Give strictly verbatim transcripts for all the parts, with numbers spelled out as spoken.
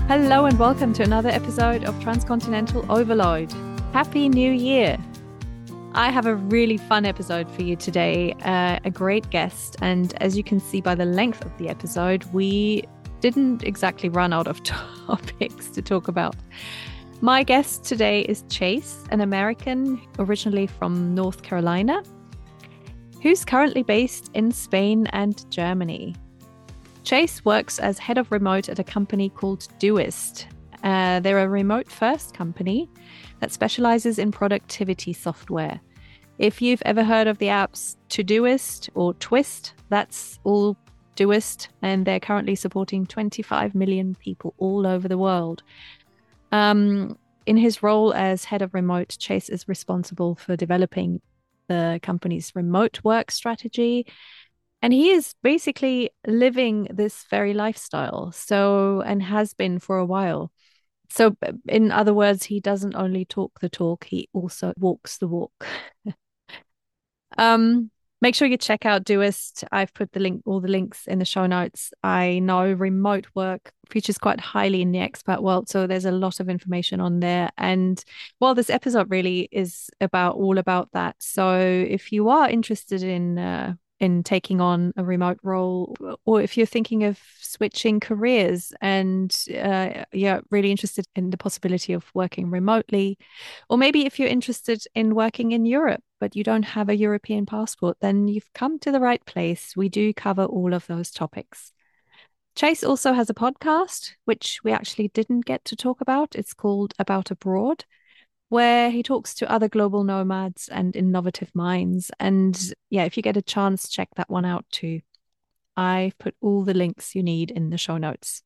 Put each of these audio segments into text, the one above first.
Hello and welcome to another episode of Transcontinental Overload. Happy New Year! I have a really fun episode for you today, uh, a great guest, and as you can see by the length of the episode, we didn't exactly run out of topics to talk about. My guest today is Chase, an American originally from North Carolina, who's currently based in Spain and Germany. Chase works as head of remote at a company called Doist. Uh, they're a remote-first company that specializes in productivity software. If you've ever heard of the apps Todoist or Twist, that's all Doist, and they're currently supporting twenty-five million people all over the world. Um, in his role as head of remote, Chase is responsible for developing the company's remote work strategy. And he is basically living this very lifestyle, so and has been for a while. So, in other words, he doesn't only talk the talk, he also walks the walk. um, make sure you check out Doist. I've put the link, all the links in the show notes. I know remote work features quite highly in the expat world, so there's a lot of information on there. And well, this episode really is about all about that. So, if you are interested in uh, in taking on a remote role, or if you're thinking of switching careers and uh, you're really interested in the possibility of working remotely, or maybe if you're interested in working in Europe, but you don't have a European passport, then you've come to the right place. We do cover all of those topics. Chase also has a podcast, which we actually didn't get to talk about. It's called About Abroad, where he talks to other global nomads and innovative minds. And yeah, if you get a chance, check that one out too. I've put all the links you need in the show notes.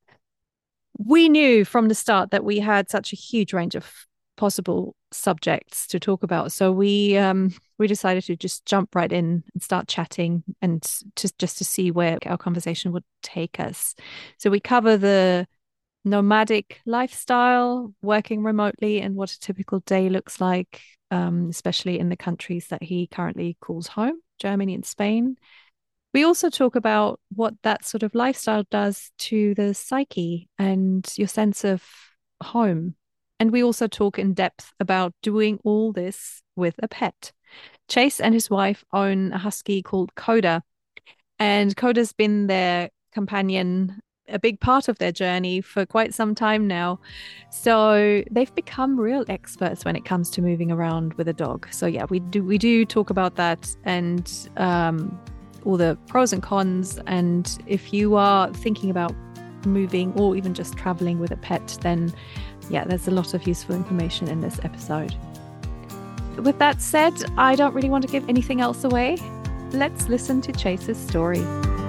We knew from the start that we had such a huge range of possible subjects to talk about. So we um, we decided to just jump right in and start chatting and just, just to see where our conversation would take us. So we cover the nomadic lifestyle, working remotely, and what a typical day looks like, um, especially in the countries that he currently calls home, Germany and Spain. We also talk about what that sort of lifestyle does to the psyche and your sense of home. And we also talk in depth about doing all this with a pet. Chase and his wife own a husky called Coda, and Coda's been their companion, a big part of their journey for quite some time now. So they've become real experts when it comes to moving around with a dog. So yeah, we do we do talk about that and um, all the pros and cons. And if you are thinking about moving or even just traveling with a pet, then yeah, there's a lot of useful information in this episode. With that said, I don't really want to give anything else away. Let's listen to Chase's story.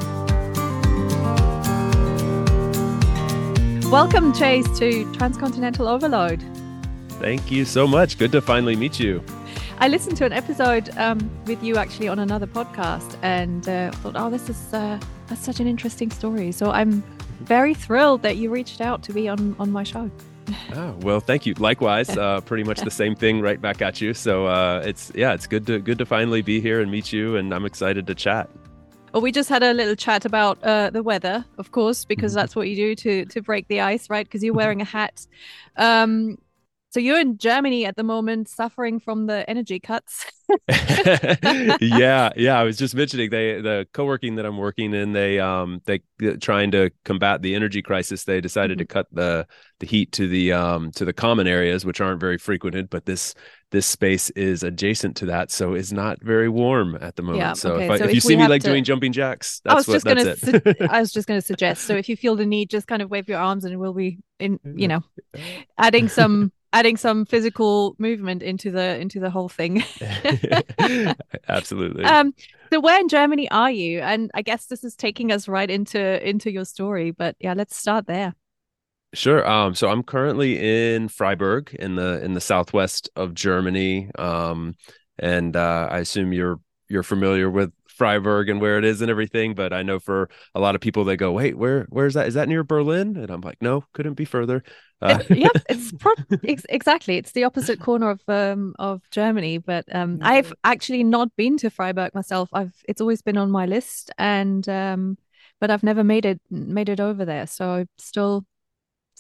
Welcome, Chase, to Transcontinental Overload. Thank you so much. Good to finally meet you. I listened to an episode um, with you actually on another podcast and uh, thought, oh, this is uh, that's such an interesting story. So I'm very thrilled that you reached out to be on, on my show. Oh, well, thank you. Likewise, uh, pretty much the same thing right back at you. So uh, it's yeah, it's good to good to finally be here and meet you, and I'm excited to chat. Well, we just had a little chat about uh, the weather, of course, because that's what you do to to break the ice, right? Because you're wearing a hat. Um, so you're in Germany at the moment, suffering from the energy cuts. yeah, yeah. I was just mentioning they the co-working that I'm working in. They um they trying to combat the energy crisis. They decided mm-hmm. to cut the the heat to the um to the common areas, which aren't very frequented. But this this space is adjacent to that, so it's not very warm at the moment. Yeah, so, okay. if, I, so if if you see me like to... doing jumping jacks, that's I was what just that's gonna it. su- I was just going to suggest. So if you feel the need, just kind of wave your arms, and we'll be in, you know, adding some. adding some physical movement into the into the whole thing. Absolutely. Um, so where in Germany are you? And I guess this is taking us right into into your story, but yeah, let's start there. Sure. Um, so I'm currently in Freiburg in the in the southwest of Germany. Um, and uh, I assume you're you're familiar with Freiburg and where it is and everything, but I know for a lot of people they go, wait, where where's that? Is that near Berlin? And I'm like, no, couldn't be further. Uh, it, yep, it's pro- ex- exactly. It's the opposite corner of um of Germany. But um, I've actually not been to Freiburg myself. I've it's always been on my list, and um, but I've never made it made it over there. So still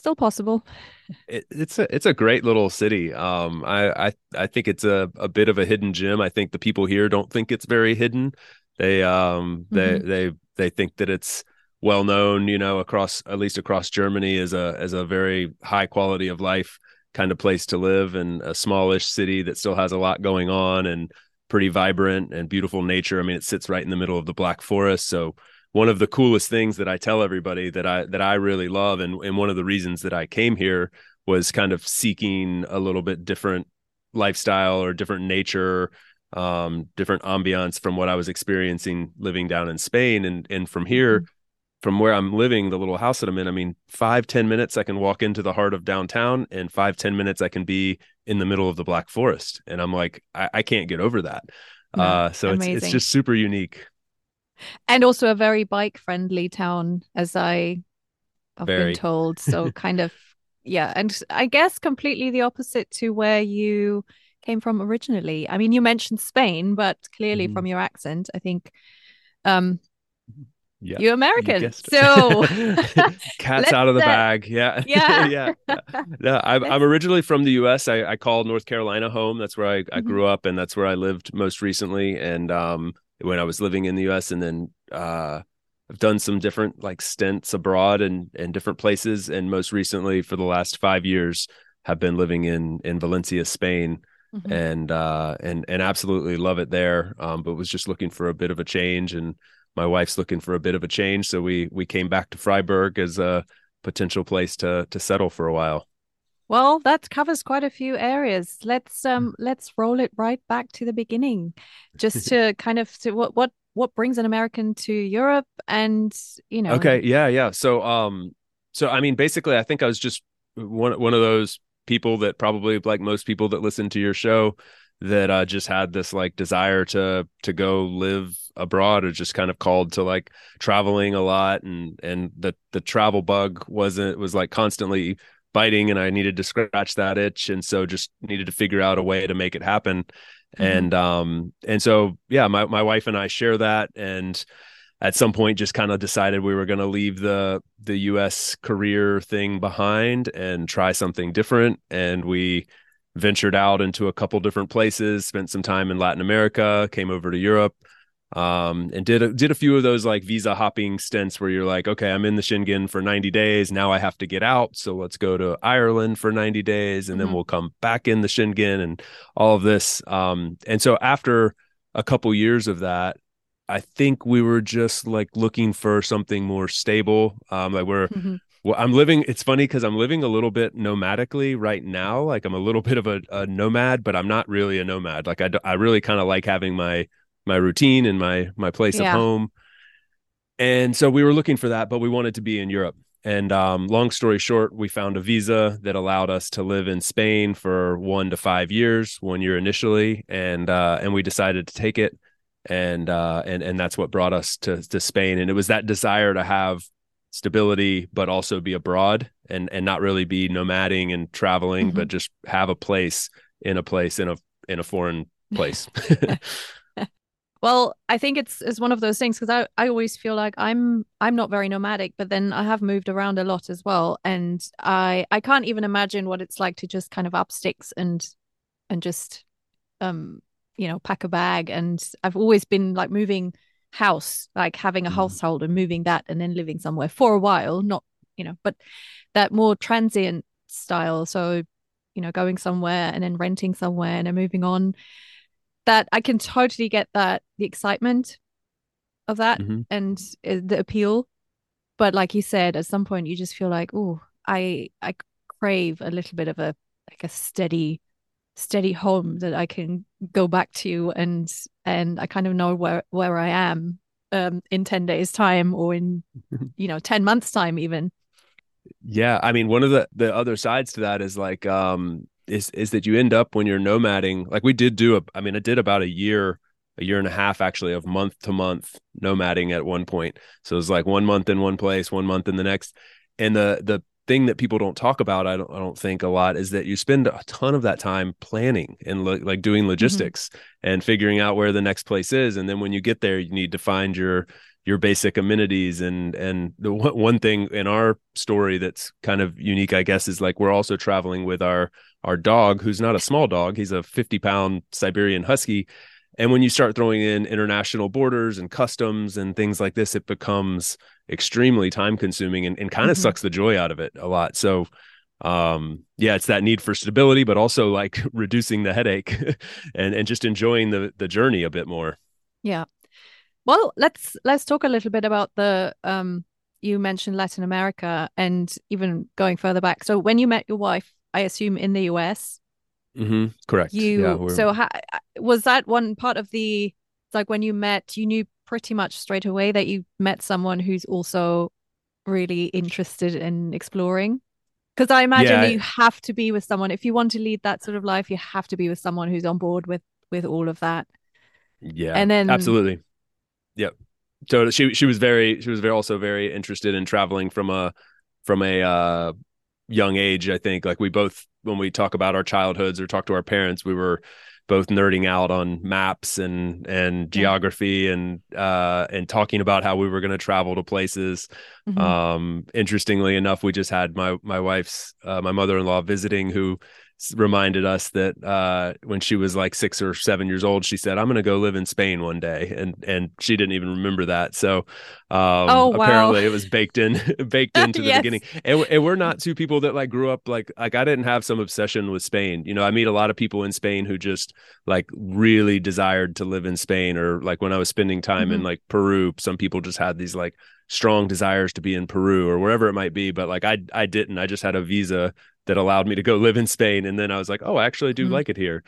still possible. It, it's a it's a great little city. Um, I I I think it's a a bit of a hidden gem. I think the people here don't think it's very hidden. They um they Hmm. they they think that it's well known, you know, across at least across Germany as a as a very high quality of life kind of place to live, and a smallish city that still has a lot going on and pretty vibrant and beautiful nature. I mean, it sits right in the middle of the Black Forest, so one of the coolest things that I tell everybody that I that I really love, and, and one of the reasons that I came here was kind of seeking a little bit different lifestyle or different nature, um, different ambiance from what I was experiencing living down in Spain. And and from here, Hmm. from where I'm living, the little house that I'm in, I mean, five, ten minutes, I can walk into the heart of downtown, and five, ten minutes, I can be in the middle of the Black Forest. And I'm like, I, I can't get over that. No, Uh, so it's it's amazing. just super unique. And also a very bike friendly town, as I have been Very. told. So kind of, yeah. And I guess completely the opposite to where you came from originally. I mean, you mentioned Spain, but clearly Mhm. from your accent, I think um Yep, you're you American. guessed So it. Cat's let's out of the uh, bag. Yeah, yeah. yeah, yeah. No, I'm I'm Let's originally from the U S. I, I call North Carolina home. That's where I, I Mhm. grew up, and that's where I lived most recently. And um, when I was living in the U S, and then uh, I've done some different like stints abroad and and different places. And most recently, for the last five years, have been living in in Valencia, Spain, Mhm. and uh, and and absolutely love it there. Um, but was just looking for a bit of a change, and my wife's looking for a bit of a change, so we we came back to Freiburg as a potential place to to settle for a while. Well, that covers quite a few areas. Let's um let's roll it right back to the beginning, just to kind of to what what what brings an American to Europe, and you know. Okay, yeah, yeah. So um so I mean basically I think I was just one one of those people that probably like most people that listen to your show that uh just had this like desire to to go live abroad, or just kind of called to like traveling a lot, and and the the travel bug wasn't was like constantly biting, and I needed to scratch that itch, and so just needed to figure out a way to make it happen. Mhm. And um and so yeah, my my wife and I share that, and at some point just kind of decided we were going to leave the the U S career thing behind and try something different. And we ventured out into a couple different places, spent some time in Latin America, came over to Europe, um, and did a, did a few of those like visa hopping stints where you're like, okay, I'm in the Schengen for ninety days. Now I have to get out. So let's go to Ireland for ninety days, and then Mhm. we'll come back in the Schengen and all of this. Um, and so after a couple years of that, I think we were just like looking for something more stable. Um, like we're, Mhm. well, I'm living. It's funny because I'm living a little bit nomadically right now. Like I'm a little bit of a, a nomad, but I'm not really a nomad. Like I, d- I really kind of like having my my routine and my my place of Yeah. home. And so we were looking for that, but we wanted to be in Europe. And um, long story short, we found a visa that allowed us to live in Spain for one to five years, one year initially, and uh, and we decided to take it, and uh, and and that's what brought us to to Spain. And it was that desire to have stability, but also be abroad, and and not really be nomading and traveling, Mhm. but just have a place in a place in a in a foreign place. Well, I think it's it's one of those things because I, I always feel like I'm I'm not very nomadic, but then I have moved around a lot as well. And I I can't even imagine what it's like to just kind of up sticks and and just um you know pack a bag. And I've always been like moving house, like having a Mhm. household and moving that and then living somewhere for a while, not you know, but that more transient style. So, you know, going somewhere and then renting somewhere and then moving on. That I can totally get that the excitement of that Mhm. and uh, the appeal. But like you said, at some point you just feel like, oh, I I crave a little bit of a like a steady steady home that I can go back to, and and I kind of know where where I am um in ten days time, or in you know ten months time even. Yeah, I mean, one of the the other sides to that is like um is is that you end up when you're nomading. Like we did do a I mean, I did about a year, a year and a half actually of month to month nomading at one point. So it was like one month in one place, one month in the next. And the the thing that people don't talk about, I don't I don't think a lot, is that you spend a ton of that time planning and lo- like doing Hmm. logistics and figuring out where the next place is. And then when you get there, you need to find your your basic amenities. And and the one thing in our story that's kind of unique, I guess, is like we're also traveling with our our dog, who's not a small dog. He's a fifty pound Siberian Husky. And when you start throwing in international borders and customs and things like this, it becomes extremely time consuming, and, and kind of Mm-hmm. sucks the joy out of it a lot. So um yeah, it's that need for stability, but also like reducing the headache and and just enjoying the the journey a bit more. Yeah. Well, let's let's talk a little bit about the um you mentioned Latin America and even going further back. So when you met your wife, I assume in the U S, Mm-hmm. Correct. Yeah, you we're so how, was that one part of the like when you met, you knew pretty much straight away that you met someone who's also really interested in exploring? Because I imagine that yeah, you have to be with someone if you want to lead that sort of life, you have to be with someone who's on board with with all of that. yeah, And then absolutely. Yep. So she she was very she was very also very interested in traveling from a from a uh young age. I think like we both, when we talk about our childhoods or talk to our parents, we were both nerding out on maps and and yeah. geography and uh and talking about how we were going to travel to places. Mm-hmm. Um interestingly enough, we just had my my wife's uh, my mother-in-law visiting, who reminded us that uh when she was like six or seven years old, she said, I'm going to go live in Spain one day, and and she didn't even remember that. So um Oh, wow. apparently it was baked in baked into the Yes. beginning. And, and we're not two people that like grew up like like I didn't have some obsession with Spain. You know, I meet a lot of people in Spain who just like really desired to live in Spain, or like when I was spending time in Mm-hmm. like Peru, some people just had these like strong desires to be in Peru or wherever it might be. But like I I didn't. I just had a visa that allowed me to go live in Spain. And then I was like, oh, I actually do Mm-hmm. like it here.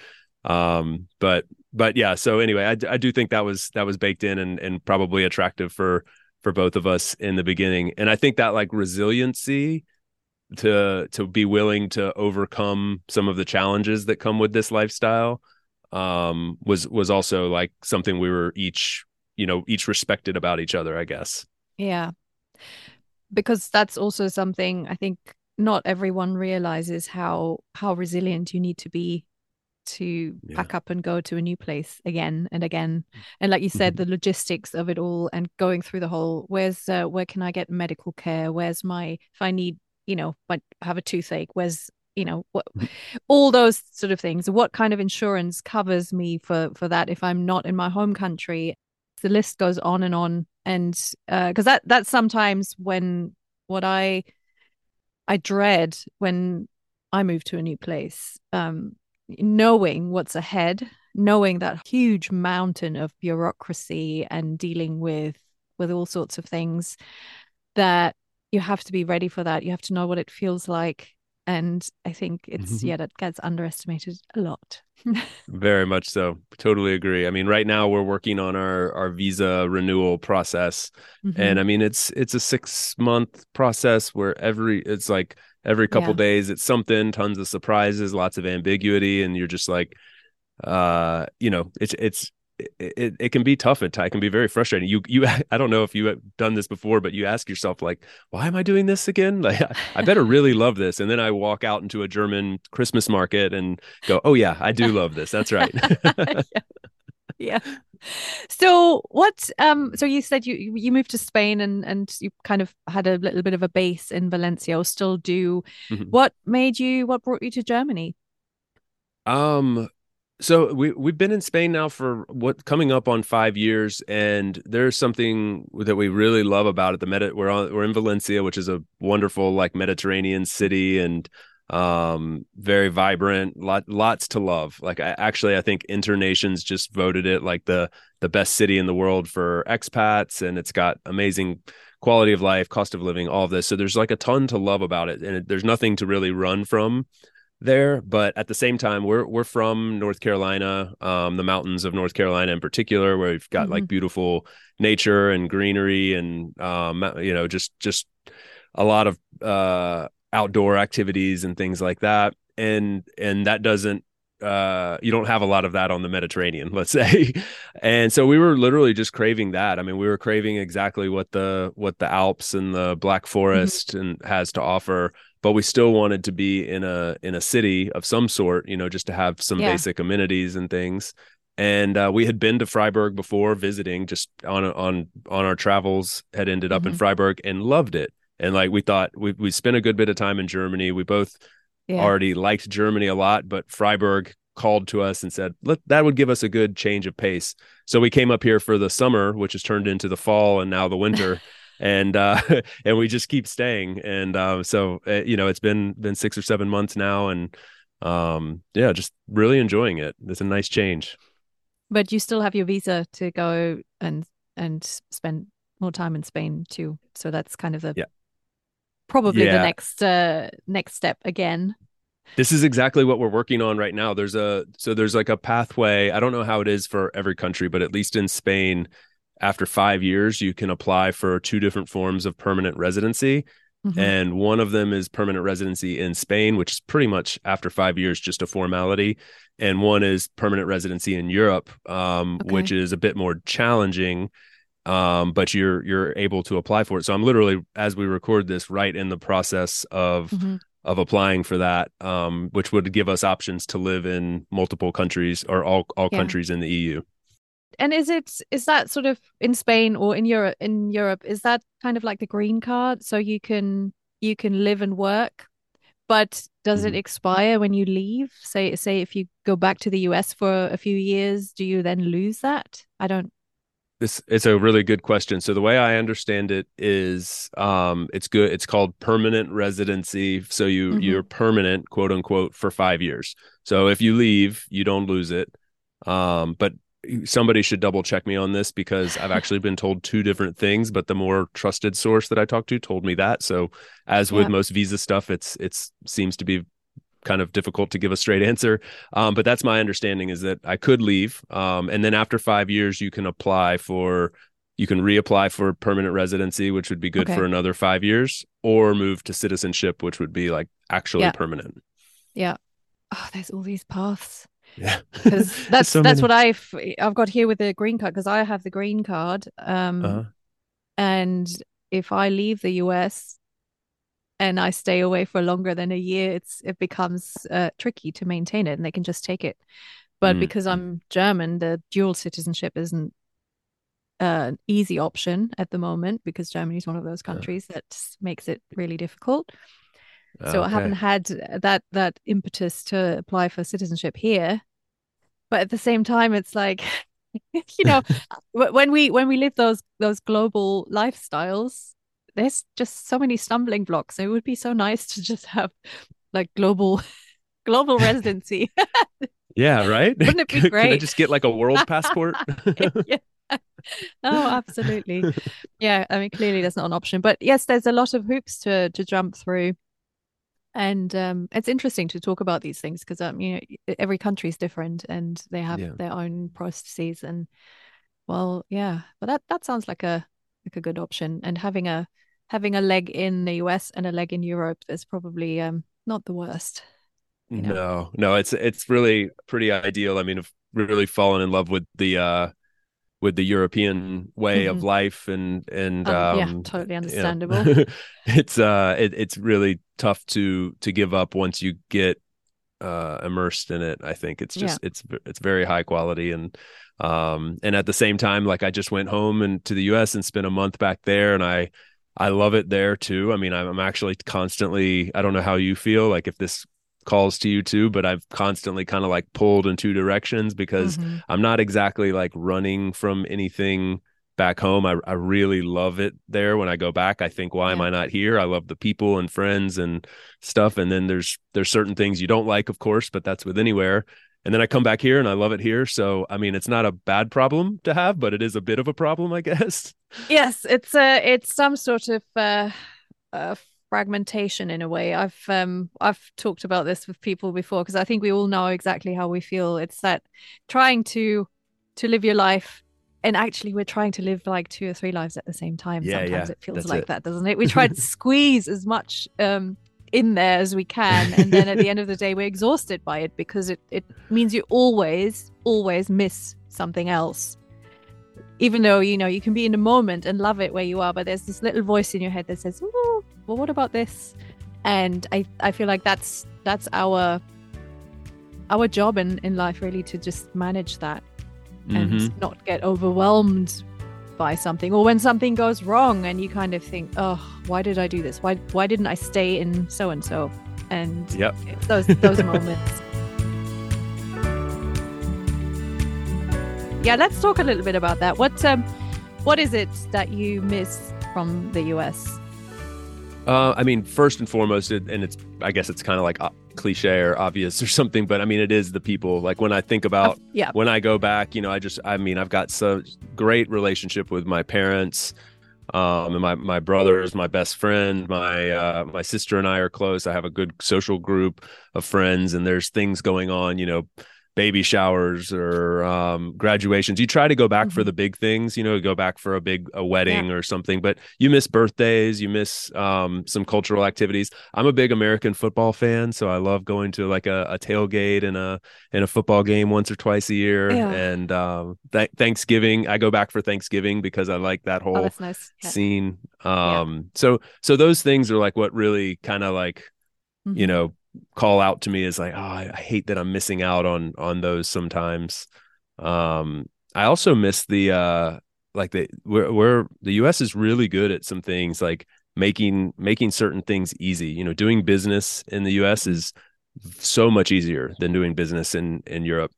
Um, but but yeah, so anyway, I, I do think that was that was baked in, and and probably attractive for for both of us in the beginning. And I think that like resiliency to to be willing to overcome some of the challenges that come with this lifestyle um was was also like something we were each, you know, each respected about each other, I guess. Yeah. Because that's also something I think not everyone realizes how how resilient you need to be to Yeah. pack up and go to a new place again and again. And like you said, Mhm. the logistics of it all and going through the whole, where's uh, where can I get medical care? Where's my if I need, you know, I have a toothache, where's you know what all those sort of things. What kind of insurance covers me for for that if I'm not in my home country? The list goes on and on. And uh because that that's sometimes when what I I dread when I move to a new place, um, knowing what's ahead, knowing that huge mountain of bureaucracy and dealing with with all sorts of things that you have to be ready for that. You have to know what it feels like. And I think it's, yeah, that gets underestimated a lot. Very much so. Totally agree. I mean, right now we're working on our our visa renewal process. Hmm. And I mean, it's it's a six month process where every it's like every couple Yeah. days it's something, tons of surprises, lots of ambiguity, and you're just like uh you know, it's it's it, it, it can be tough at times. It can be very frustrating. You you I don't know if you have done this before, but you ask yourself like, why am I doing this again? Like I, I better really love this. And then I walk out into a German Christmas market and go, oh yeah, I do love this. That's right. Yeah. Yeah. So what um so you said you you moved to Spain and and you kind of had a little bit of a base in Valencia or still do. Mhm. What made you what brought you to Germany? Um, so we we've been in Spain now for what coming up on five years, and there's something that we really love about it. The Medi we're on we're in Valencia, which is a wonderful like Mediterranean city, and um very vibrant, lot lots to love. Like I actually I think Internations just voted it like the the best city in the world for expats, and it's got amazing quality of life, cost of living, all of this. So there's like a ton to love about it, and it, there's nothing to really run from there. But at the same time, we're we're from North Carolina, um, the mountains of North Carolina in particular, where we've got Hmm. like beautiful nature and greenery, and um, you know, just just a lot of uh, outdoor activities and things like that. And and that doesn't uh you don't have a lot of that on the Mediterranean, let's say. And so we were literally just craving that. I mean, we were craving exactly what the what the Alps and the Black Hmm. Forest and has to offer, but we still wanted to be in a in a city of some sort, you know, just to have some Yeah. basic amenities and things. And uh, we had been to Freiburg before visiting, just on on on our travels, had ended up mm-hmm. in Freiburg and loved it. And like we thought, we we spent a good bit of time in Germany. We both yeah. already liked Germany a lot, but Freiburg called to us and said, Let, that would give us a good change of pace. So we came up here for the summer, which has turned into the fall and now the winter. and uh, and we just keep staying. And uh, so, uh, you know, it's been been six or seven months now. And um, yeah, just really enjoying it. It's a nice change. But you still have your visa to go and and spend more time in Spain too. So that's kind of the yeah. probably yeah. the next uh, next step again. This is exactly what we're working on right now. There's a so there's like a pathway. I don't know how it is for every country, but at least in Spain, after five years, you can apply for two different forms of permanent residency. Mm-hmm. And one of them is permanent residency in Spain, which is pretty much after five years, just a formality. And one is permanent residency in Europe, um, okay. which is a bit more challenging, um, but you're you're able to apply for it. So I'm literally, as we record this, right in the process of mm-hmm. of applying for that, um, which would give us options to live in multiple countries or all all yeah. countries in the E U. And is it is that sort of in Spain or in Europe? In Europe, is that kind of like the green card, so you can you can live and work, but does mm-hmm. it expire when you leave? Say say if you go back to the U S for a few years, do you then lose that? I don't. This it's a really good question. So the way I understand it is, um, it's good. It's called permanent residency. So you mm-hmm. you're permanent, quote unquote, for five years. So if you leave, you don't lose it. Um, but somebody should double check me on this because I've actually been told two different things, but the more trusted source that I talked to told me that. So as with yeah. most visa stuff, it's it's seems to be kind of difficult to give a straight answer. Um, but that's my understanding, is that I could leave. Um, and then after five years, you can apply for, you can reapply for permanent residency, which would be good okay. for another five years, or move to citizenship, which would be like actually yeah. permanent. Yeah. Oh, there's all these paths. Yeah, because that's so that's many. What I've I've got here with the green card, because I have the green card, um, uh-huh. and if I leave the U S and I stay away for longer than a year, it's it becomes uh, tricky to maintain it, and they can just take it. But mm. because I'm German, the dual citizenship isn't uh, an easy option at the moment, because Germany is one of those countries uh. that makes it really difficult. So okay. I haven't had that that impetus to apply for citizenship here. But at the same time, it's like, you know, when we when we live those those global lifestyles, there's just so many stumbling blocks. It would be so nice to just have like global global residency. Yeah, right? Wouldn't it be great? Can I just get like a world passport? Yeah. Oh, absolutely. Yeah, I mean, clearly that's not an option. But yes, there's a lot of hoops to to jump through. And um, it's interesting to talk about these things because um, you know, every country is different and they have yeah. their own processes. And well, yeah, but that that sounds like a like a good option. And having a having a leg in the U S and a leg in Europe is probably um, not the worst. You know? No, no, it's it's really pretty ideal. I mean, I've really fallen in love with the uh, with the European way mm-hmm. of life, and and um, um, yeah, totally understandable. You know, it's uh, it, it's really tough to to give up once you get uh, immersed in it. I think it's just yeah. it's it's very high quality, and um, and at the same time, like I just went home and to the U S and spent a month back there, and I I love it there too. I mean, I'm, I'm actually constantly. I don't know how you feel, like if this calls to you too, but I've constantly kind of like pulled in two directions because mm-hmm. I'm not exactly like running from anything back home. I, I really love it there. When I go back, I think, why yeah. am I not here? I love the people and friends and stuff. And then there's there's certain things you don't like, of course, but that's with anywhere. And then I come back here and I love it here. So, I mean, it's not a bad problem to have, but it is a bit of a problem, I guess. Yes, it's uh, it's some sort of uh, uh fragmentation in a way. I've um I've talked about this with people before, because I think we all know exactly how we feel. It's that trying to to live your life, and actually we're trying to live like two or three lives at the same time. Yeah, Sometimes yeah, it feels like it. that, doesn't it? We try to squeeze as much um in there as we can, and then at the end of the day we're exhausted by it, because it, it means you always always miss something else. Even though, you know, you can be in the moment and love it where you are, but there's this little voice in your head that says, oh, well, what about this? And I, I feel like that's that's our our job in, in life, really, to just manage that. Mm-hmm. and not get overwhelmed by something, or when something goes wrong and you kind of think, oh, why did I do this? Why why didn't I stay in so and so? And Yep. it's those those moments. Yeah, let's talk a little bit about that. What um what is it that you miss from the U S? Uh, I mean, first and foremost, it, and it's, I guess it's kind of like uh, cliche or obvious or something, but I mean, it is the people. Like when I think about, uh, yeah, when I go back, you know, I just, I mean, I've got such great relationship with my parents, um, and my, my brothers, my best friend, my, uh, my sister and I are close. I have a good social group of friends, and there's things going on, you know, baby showers or um, graduations. You try to go back mm-hmm. for the big things, you know, go back for a big a wedding yeah. or something, but you miss birthdays, you miss um, some cultural activities. I'm a big American football fan, so I love going to like a, a tailgate and a and a football game once or twice a year. Yeah. And um, th- Thanksgiving, I go back for Thanksgiving because I like that whole oh, that's nice. yeah. scene. Um, yeah. So so those things are like what really kind of like, mm-hmm. you know, call out to me is like, oh, I, I hate that I'm missing out on on those sometimes. Um, I also miss the uh, like the where where the U S is really good at some things, like making making certain things easy. You know, doing business in the U S is so much easier than doing business in in Europe,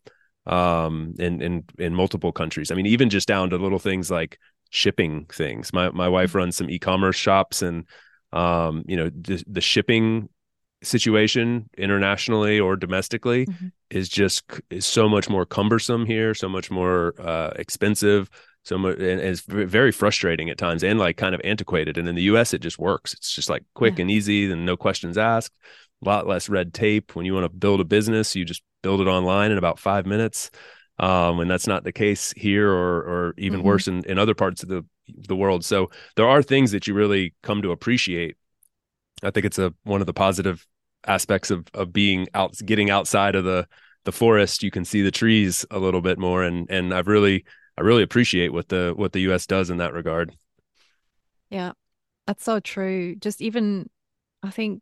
um, in in in multiple countries. I mean, even just down to little things like shipping things. My my wife runs some e-commerce shops, and um, you know, the, the shipping situation internationally or domestically mm-hmm. is just is so much more cumbersome here, so much more uh expensive, so much, and it's very frustrating at times, and like kind of antiquated. And in the U S it just works. It's just like quick yeah. and easy, and no questions asked, a lot less red tape. When you want to build a business, you just build it online in about five minutes, um and that's not the case here, or or even mm-hmm. worse in, in other parts of the the world. So there are things that you really come to appreciate. I think it's a one of the positive aspects of of being out, getting outside of the the forest. You can see the trees a little bit more, and and I've really I really appreciate what the what the U S does in that regard. Yeah, that's so true. Just even, I think,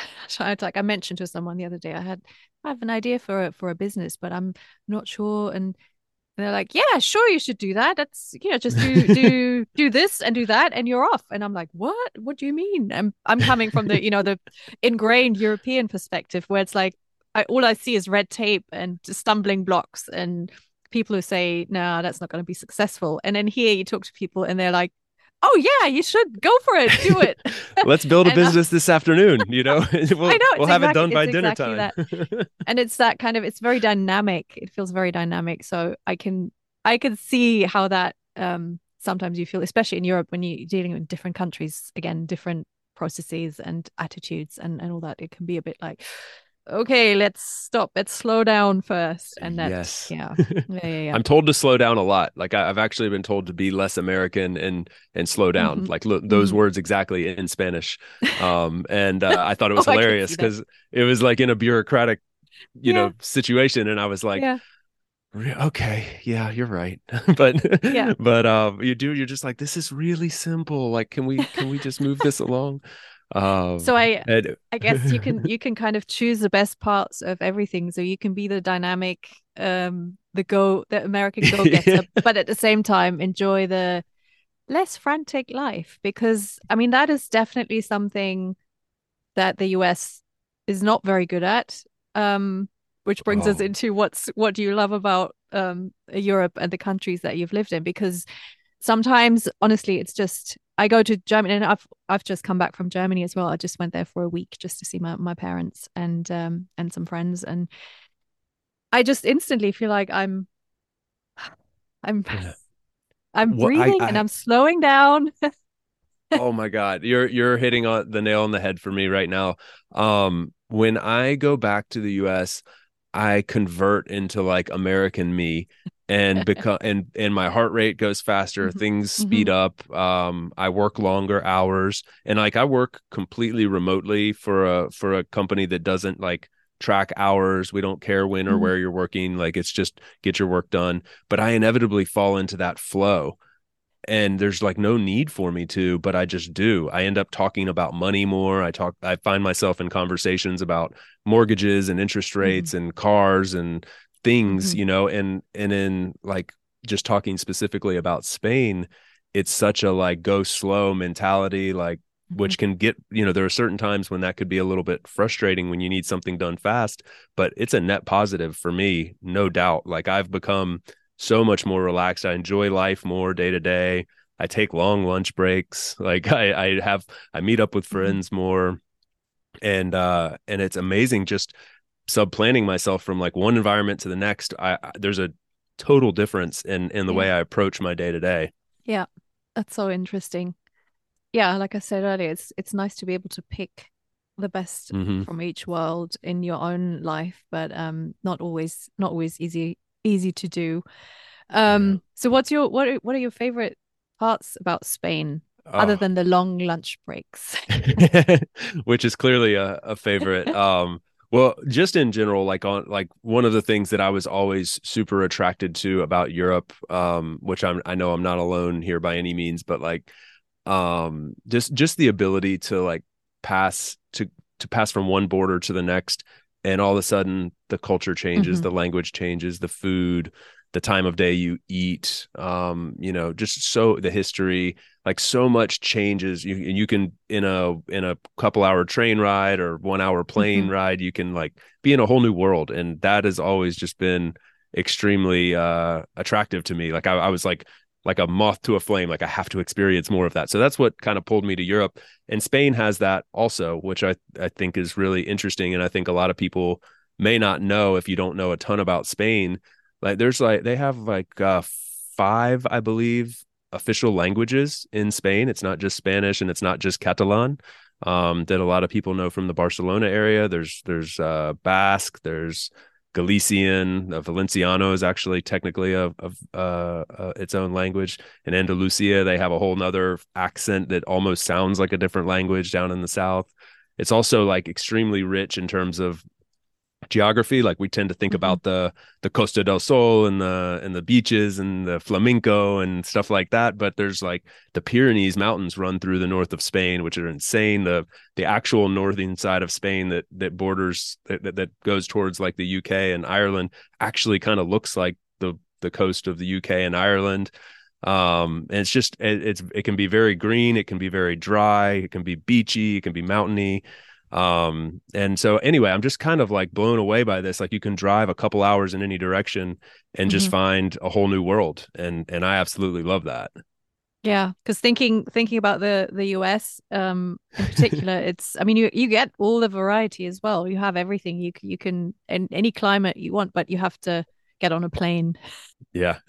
like I mentioned to someone the other day, I had I have an idea for a, for a business, but I'm not sure. And they're like, yeah, sure, you should do that. That's, you know, just do do do this and do that, and you're off. And I'm like, what? What do you mean? I'm I'm coming from the, you know, the ingrained European perspective, where it's like, I, all I see is red tape and stumbling blocks and people who say, no, nah, that's not going to be successful. And then here you talk to people and they're like, oh yeah, you should go for it, do it. Let's build a business uh, this afternoon, you know. we'll, I know, we'll have exactly, it done by it's dinner exactly time. That. And it's that kind of, it's very dynamic. It feels very dynamic. So I can I can see how that um sometimes you feel, especially in Europe, when you're dealing with different countries, again, different processes and attitudes and, and all that, it can be a bit like, okay, let's stop, let's slow down first. And that's, yes. yeah. Yeah, yeah, yeah. I'm told to slow down a lot. Like I, I've actually been told to be less American and and slow down. Mm-hmm. Like lo- those mm-hmm. words exactly in Spanish. Um, and uh, I thought it was oh, hilarious because it was like in a bureaucratic, you yeah. know, situation. And I was like, yeah. okay, yeah, you're right. but yeah. but um, you do, you're just like, this is really simple. Like, can we can we just move this along? Um, so I and... I guess you can you can kind of choose the best parts of everything. So you can be the dynamic, um, the go the American go-getter, yeah. but at the same time enjoy the less frantic life, because I mean that is definitely something that the U S is not very good at. Um, which brings oh. us into what's what do you love about um Europe and the countries that you've lived in, because sometimes honestly it's just, I go to Germany, and I've I've just come back from Germany as well. I just went there for a week just to see my, my parents and um and some friends, and I just instantly feel like I'm I'm yeah. I'm well, breathing I, I, and I'm slowing down. Oh my God, you're you're hitting on the nail on the head for me right now. Um, when I go back to the U S, I convert into like American me, and become and and my heart rate goes faster, mm-hmm. things speed mm-hmm. up. Um, I work longer hours, and like I work completely remotely for a for a company that doesn't like track hours. We don't care when or mm-hmm. where you're working. Like it's just get your work done. But I inevitably fall into that flow, and there's like no need for me to, but I just do. I end up talking about money more. I talk, I find myself in conversations about mortgages and interest rates mm-hmm. and cars and things, mm-hmm. you know, and, and in like just talking specifically about Spain, it's such a like go slow mentality, like Mhm. which can get, you know, there are certain times when that could be a little bit frustrating when you need something done fast, but it's a net positive for me, no doubt. Like I've become so much more relaxed. I enjoy life more day to day. I take long lunch breaks. Like I, I have, I meet up with Mhm. friends more, and uh, and it's amazing just sub planning myself from like one environment to the next. I, I there's a total difference in in the Yeah. way I approach my day to day. Yeah. That's so interesting. Yeah, like I said earlier, it's it's nice to be able to pick the best Hmm. from each world in your own life, but um not always not always easy easy to do. Yeah. Um so what's your what are, what are your favorite parts about Spain other Oh, than the long lunch breaks? which is clearly a, a favorite. Um, well, just in general, like on like one of the things that I was always super attracted to about Europe, um, which I'm I know I'm not alone here by any means, but like um just just the ability to like pass to to pass from one border to the next, and all of a sudden the culture changes, Hmm. the language changes, the food, the time of day you eat, um you know, just so the history, like so much changes. You you can in a in a couple hour train ride or one hour plane Hmm. ride, you can like be in a whole new world, and that has always just been extremely uh attractive to me. Like I, I was like like a moth to a flame, like I have to experience more of that. So that's what kind of pulled me to Europe, and Spain has that also, which i i think is really interesting, and I think a lot of people may not know if you don't know a ton about Spain. Like there's like they have like uh five, I believe, official languages in Spain. It's not just Spanish, and it's not just Catalan, um that a lot of people know from the Barcelona area. There's there's uh Basque, there's Galician. Uh, Valenciano is actually technically a, a, uh, uh, its own language. In Andalusia, they have a whole nother accent that almost sounds like a different language down in the south. It's also like extremely rich in terms of geography. Like we tend to think Hmm. about the the Costa del Sol and the and the beaches and the flamenco and stuff like that, but there's like the Pyrenees mountains run through the north of Spain, which are insane. The the actual northern side of Spain that that borders that, that goes towards like the U K and Ireland actually kind of looks like the the coast of the U K and Ireland. Um and it's just it, it's it can be very green, it can be very dry, it can be beachy, it can be mountainy. Um, and so anyway, I'm just kind of like blown away by this. Like you can drive a couple hours in any direction and just Hmm. find a whole new world. And and I absolutely love that. Yeah, because thinking thinking about the the U S um in particular, it's I mean you you get all the variety as well. You have everything you c- you can in any climate you want, but you have to get on a plane. Yeah.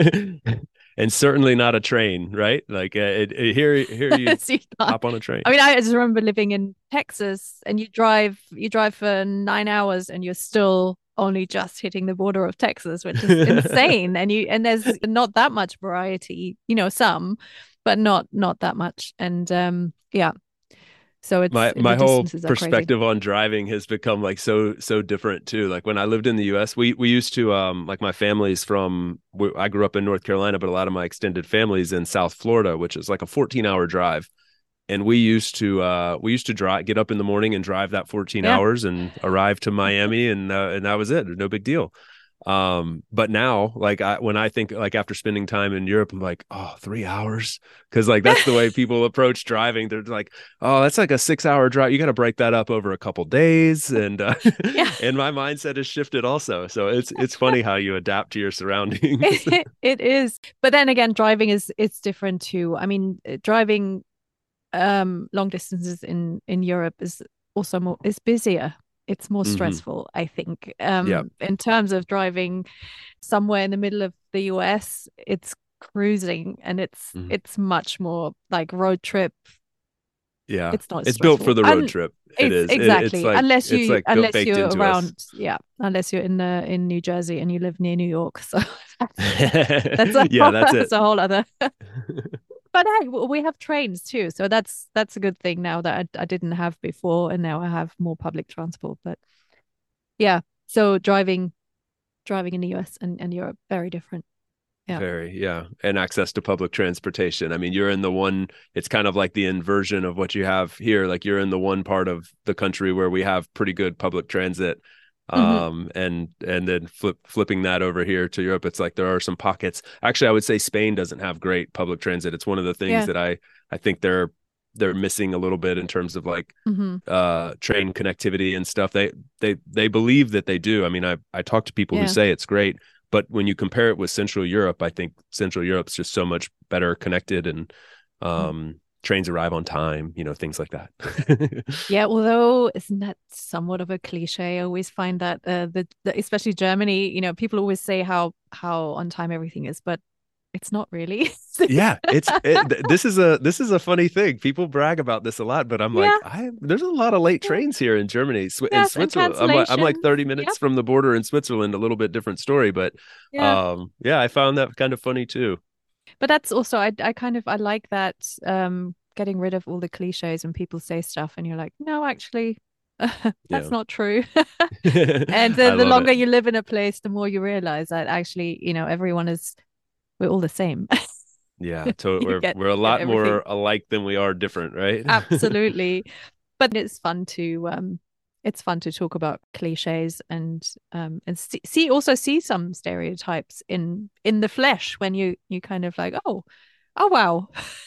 And certainly not a train, right? Like uh, it, it, here here you So you can't- hop on a train. I mean, I just remember living in Texas, and you drive you drive for nine hours, and you're still only just hitting the border of Texas, which is insane. And you and there's not that much variety, you know, some, but not not that much. And um, yeah, so it's my the my whole distances are crazy. perspective on driving has become like so so different too. Like when I lived in the U S, we we used to um like my family's from we, I grew up in North Carolina, but a lot of my extended family's in South Florida, which is like a fourteen hour drive. And we used to uh we used to drive get up in the morning and drive that fourteen Yeah. hours and arrive to Miami, and uh, and that was it. No big deal. Um but now like I when I think like after spending time in Europe, I'm like, oh, three hours, because like that's the way people approach driving. They're like, oh, that's like a six hour drive, you got to break that up over a couple days. And uh Yeah. and my mindset has shifted also, so it's it's funny how you adapt to your surroundings. It, it is. But then again, driving is it's different too. I mean, uh, driving um long distances in in Europe is also more is busier. It's more Hmm. stressful, I think. Yeah. Um, in terms of driving somewhere in the middle of the U S, it's cruising and it's Hmm. it's much more like road trip. Yeah, It's not as it's built for stressful. the road And trip. It it's is it, it's exactly like unless it's you like built unless baked you're into us. around, yeah, unless you're in the in New Jersey and you live near New York. So that's that's a Yeah, whole, that's it. that's a whole other. But hey, w- we have trains too, so that's that's a good thing now that I, I didn't have before, and now I have more public transport. But yeah, so driving driving in the U S and, and Europe, very different. Yeah. Very, yeah. And access to public transportation. I mean, you're in the one, it's kind of like the inversion of what you have here. Like you're in the one part of the country where we have pretty good public transit. Hmm. um and and then flip flipping that over here to Europe, it's like there are some pockets. Actually, I would say Spain doesn't have great public transit. It's one of the things Yeah. that i i think they're they're missing a little bit in terms of like Hmm. uh train connectivity and stuff. They they they believe that they do. I mean, i i talk to people who Yeah. say it's great, but when you compare it with Central Europe, I think Central Europe's just so much better connected, and Mm. um trains arrive on time, you know, things like that. Yeah, although isn't that somewhat of a cliche? I always find that uh, the, the especially Germany, you know, people always say how how on time everything is, but it's not really. Yeah, it's it, th- this is a this is a funny thing. People brag about this a lot, but I'm like, Yeah, I there's a lot of late yeah, trains here in Germany. Swi in yes, and Switzerland, I'm like I'm like cancellations. thirty Yep, minutes from the border in Switzerland, a little bit different story, but yeah. um yeah, I found that kind of funny too. But that's also I I kind of I like that um getting rid of all the cliches when people say stuff and you're like, no, actually, that's Yeah. not true. And the, I the love longer it. you live in a place, the more you realize that actually, you know, everyone is we're all the same. Yeah, to You we're get we're a get lot everything. more alike than we are different, right? Absolutely. But it's fun to um it's fun to talk about cliches and um and see, see also see some stereotypes in in the flesh when you you kind of like, oh, oh wow.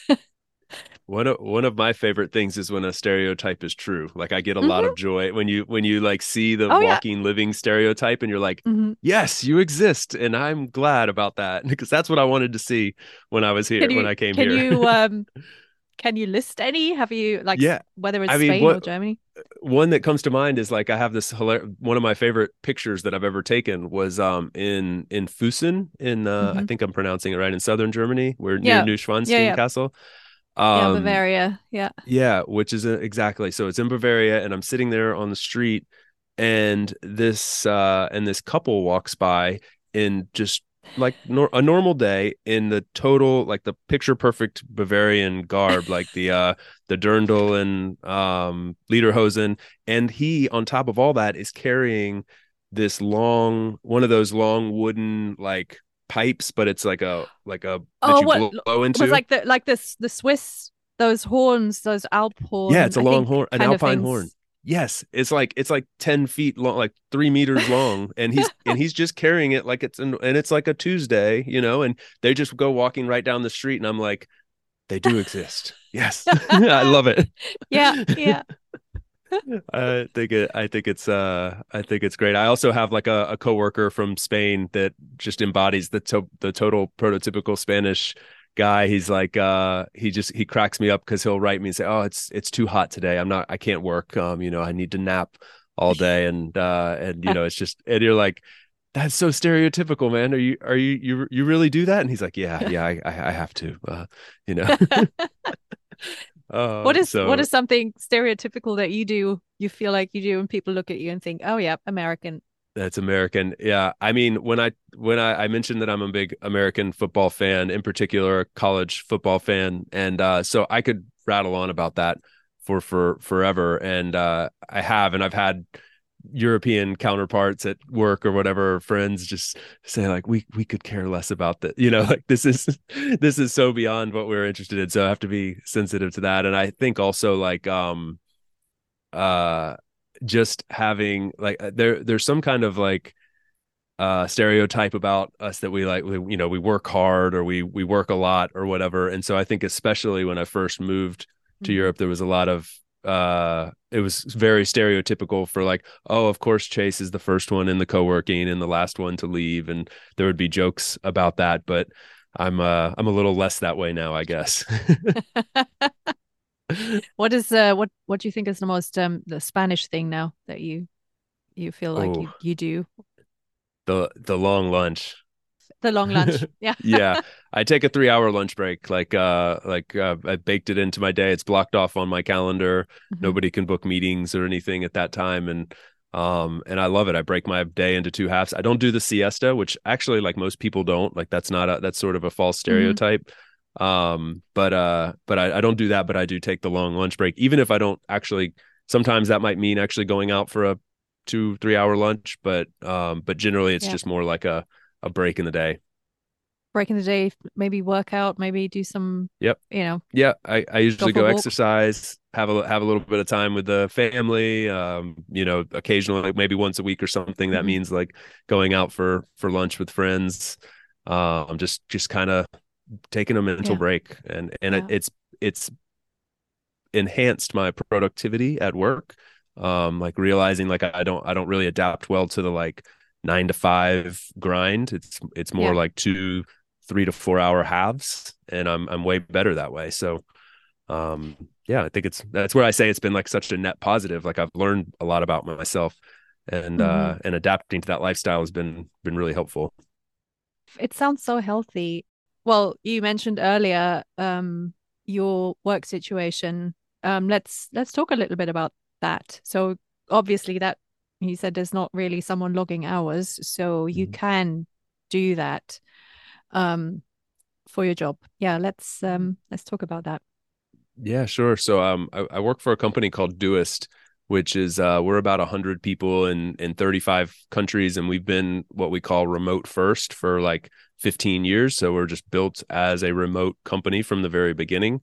One of one of my favorite things is when a stereotype is true. Like I get a lot Hmm. of joy when you when you like see the Oh yeah. walking living stereotype and you're like, Hmm. "Yes, you exist." And I'm glad about that because that's what I wanted to see when I was Can here, when you I came can here. you um can you list any? Have you like s- Yeah. whether it's I mean, Spain or what Germany? one that comes to mind is like I have this hilar- one of my favorite pictures that I've ever taken was um in in Fussen in uh I Hmm. think I'm pronouncing it right, in southern Germany. We're near Yeah. Yeah, Neuschwanstein yeah. Castle. Yeah, Um Bavaria. Yeah. Yeah, which is a, exactly. So it's in Bavaria, and I'm sitting there on the street, and this uh and this couple walks by in just like nor- a normal day in the total like the picture perfect Bavarian garb, like the uh the dirndl and um lederhosen, and he on top of all that is carrying this long one of those long wooden like pipes, but it's like a like a that Oh, you what blow it was into. like the like this the Swiss those horns, those Alp Yeah, horn, it's a I long think horn, an kind of alpine horn. things. Yes, it's like it's like ten feet long, like three meters long, and he's and he's just carrying it like it's an, and it's like a Tuesday, you know, and they just go walking right down the street, and I'm like, they do exist. Yes, I love it. Yeah, yeah. I think it. I think it's. Uh, I think it's great. I also have like a, a coworker from Spain that just embodies the to- the total prototypical Spanish guy. He's like, uh, he just he cracks me up because he'll write me and say, "Oh, it's it's too hot today. I'm not. I can't work. Um, you know, I need to nap all day." And uh, and you know, it's just, and you're like, that's so stereotypical, man. Are you are you you you really do that? And he's like, yeah, yeah, I I, I have to. Uh, you know. uh, What is what so is something stereotypical that you do, you feel like you do, and people look at you and think, oh yeah, American. That's American. Yeah. I mean, when I when I, I mentioned that I'm a big American football fan, in particular a college football fan, and uh, so I could rattle on about that for for forever, and uh, I have, and I've had European counterparts at work or whatever, friends just say like, we we could care less about that, you know, like this is this is so beyond what we're interested in. So I have to be sensitive to that, and I think also like um uh just having like uh, there there's some kind of like uh stereotype about us that we like we, you know we work hard or we we work a lot or whatever. And so I think especially when I first moved to Hmm. Europe, there was a lot of uh it was very stereotypical for like, oh, of course Chase is the first one in the co-working and the last one to leave, and there would be jokes about that. But i'm uh I'm a little less that way now, I guess. What is uh what what do you think is the most um the Spanish thing now that you you feel like Oh, you you do? the the long lunch. The long lunch. Yeah. Yeah, I take a three hour lunch break. Like, uh, like uh, I baked it into my day. It's blocked off on my calendar. Hmm. Nobody can book meetings or anything at that time, and um, and I love it. I break my day into two halves. I don't do the siesta, which actually, like most people don't. Like that's not a that's sort of a false Hmm. stereotype. Um, but uh, but I, I don't do that. But I do take the long lunch break, even if I don't actually. Sometimes that might mean actually going out for a two three hour lunch, but um, but generally it's Yeah. just more like a a break in the day. break in the day, maybe work out, maybe do some, Yep. you know, Yeah, I, I go usually for a go walk. exercise, have a have a little bit of time with the family. Um, you know, occasionally, like maybe once a week or something. That Hmm. means like going out for for lunch with friends. Um, just just kind of taking a mental Yeah. break, and and it, Yeah. it's it's enhanced my productivity at work. Um, like realizing like I don't I don't really adapt well to the like nine to five grind. It's it's more Yeah. like two, three to four hour halves, and I'm I'm way better that way. So um yeah, I think it's that's where I say it's been like such a net positive. Like I've learned a lot about myself, and Hmm. uh and adapting to that lifestyle has been been really helpful. It sounds so healthy. Well, you mentioned earlier um your work situation. Um let's let's talk a little bit about that. So obviously that you said there's not really someone logging hours, so you Mhm. can do that um for your job. Yeah, let's um let's talk about that. Yeah, sure. So um I, I work for a company called Doist, which is uh we're about a hundred people in in thirty-five countries, and we've been what we call remote first for like fifteen years. So we're just built as a remote company from the very beginning.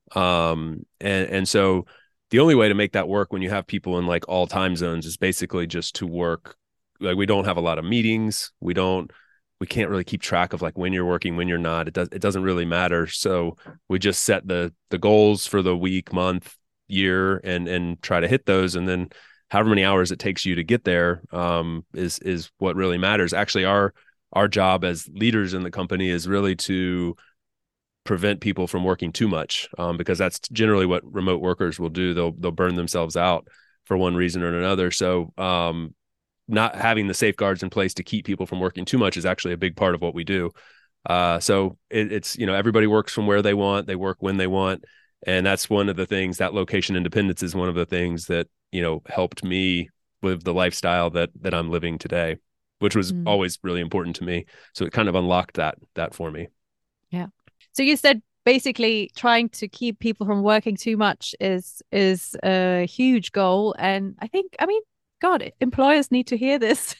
Um and and so the only way to make that work when you have people in like all time zones is basically just to work. Like we don't have a lot of meetings. We don't we can't really keep track of like when you're working, when you're not. It does it doesn't really matter. So we just set the the goals for the week, month, year, and and try to hit those, and then however many hours it takes you to get there um is is what really matters. Actually, our our job as leaders in the company is really to prevent people from working too much, um, because that's generally what remote workers will do. They'll they'll burn themselves out for one reason or another. So um, not having the safeguards in place to keep people from working too much is actually a big part of what we do. Uh, so it, it's you know everybody works from where they want, they work when they want, and that's one of the things. That location independence is one of the things that you know helped me live the lifestyle that that I'm living today, which was Mm, always really important to me. So it kind of unlocked that that for me. yeah. So you said basically trying to keep people from working too much is is a huge goal. And I think, I mean, God, employers need to hear this.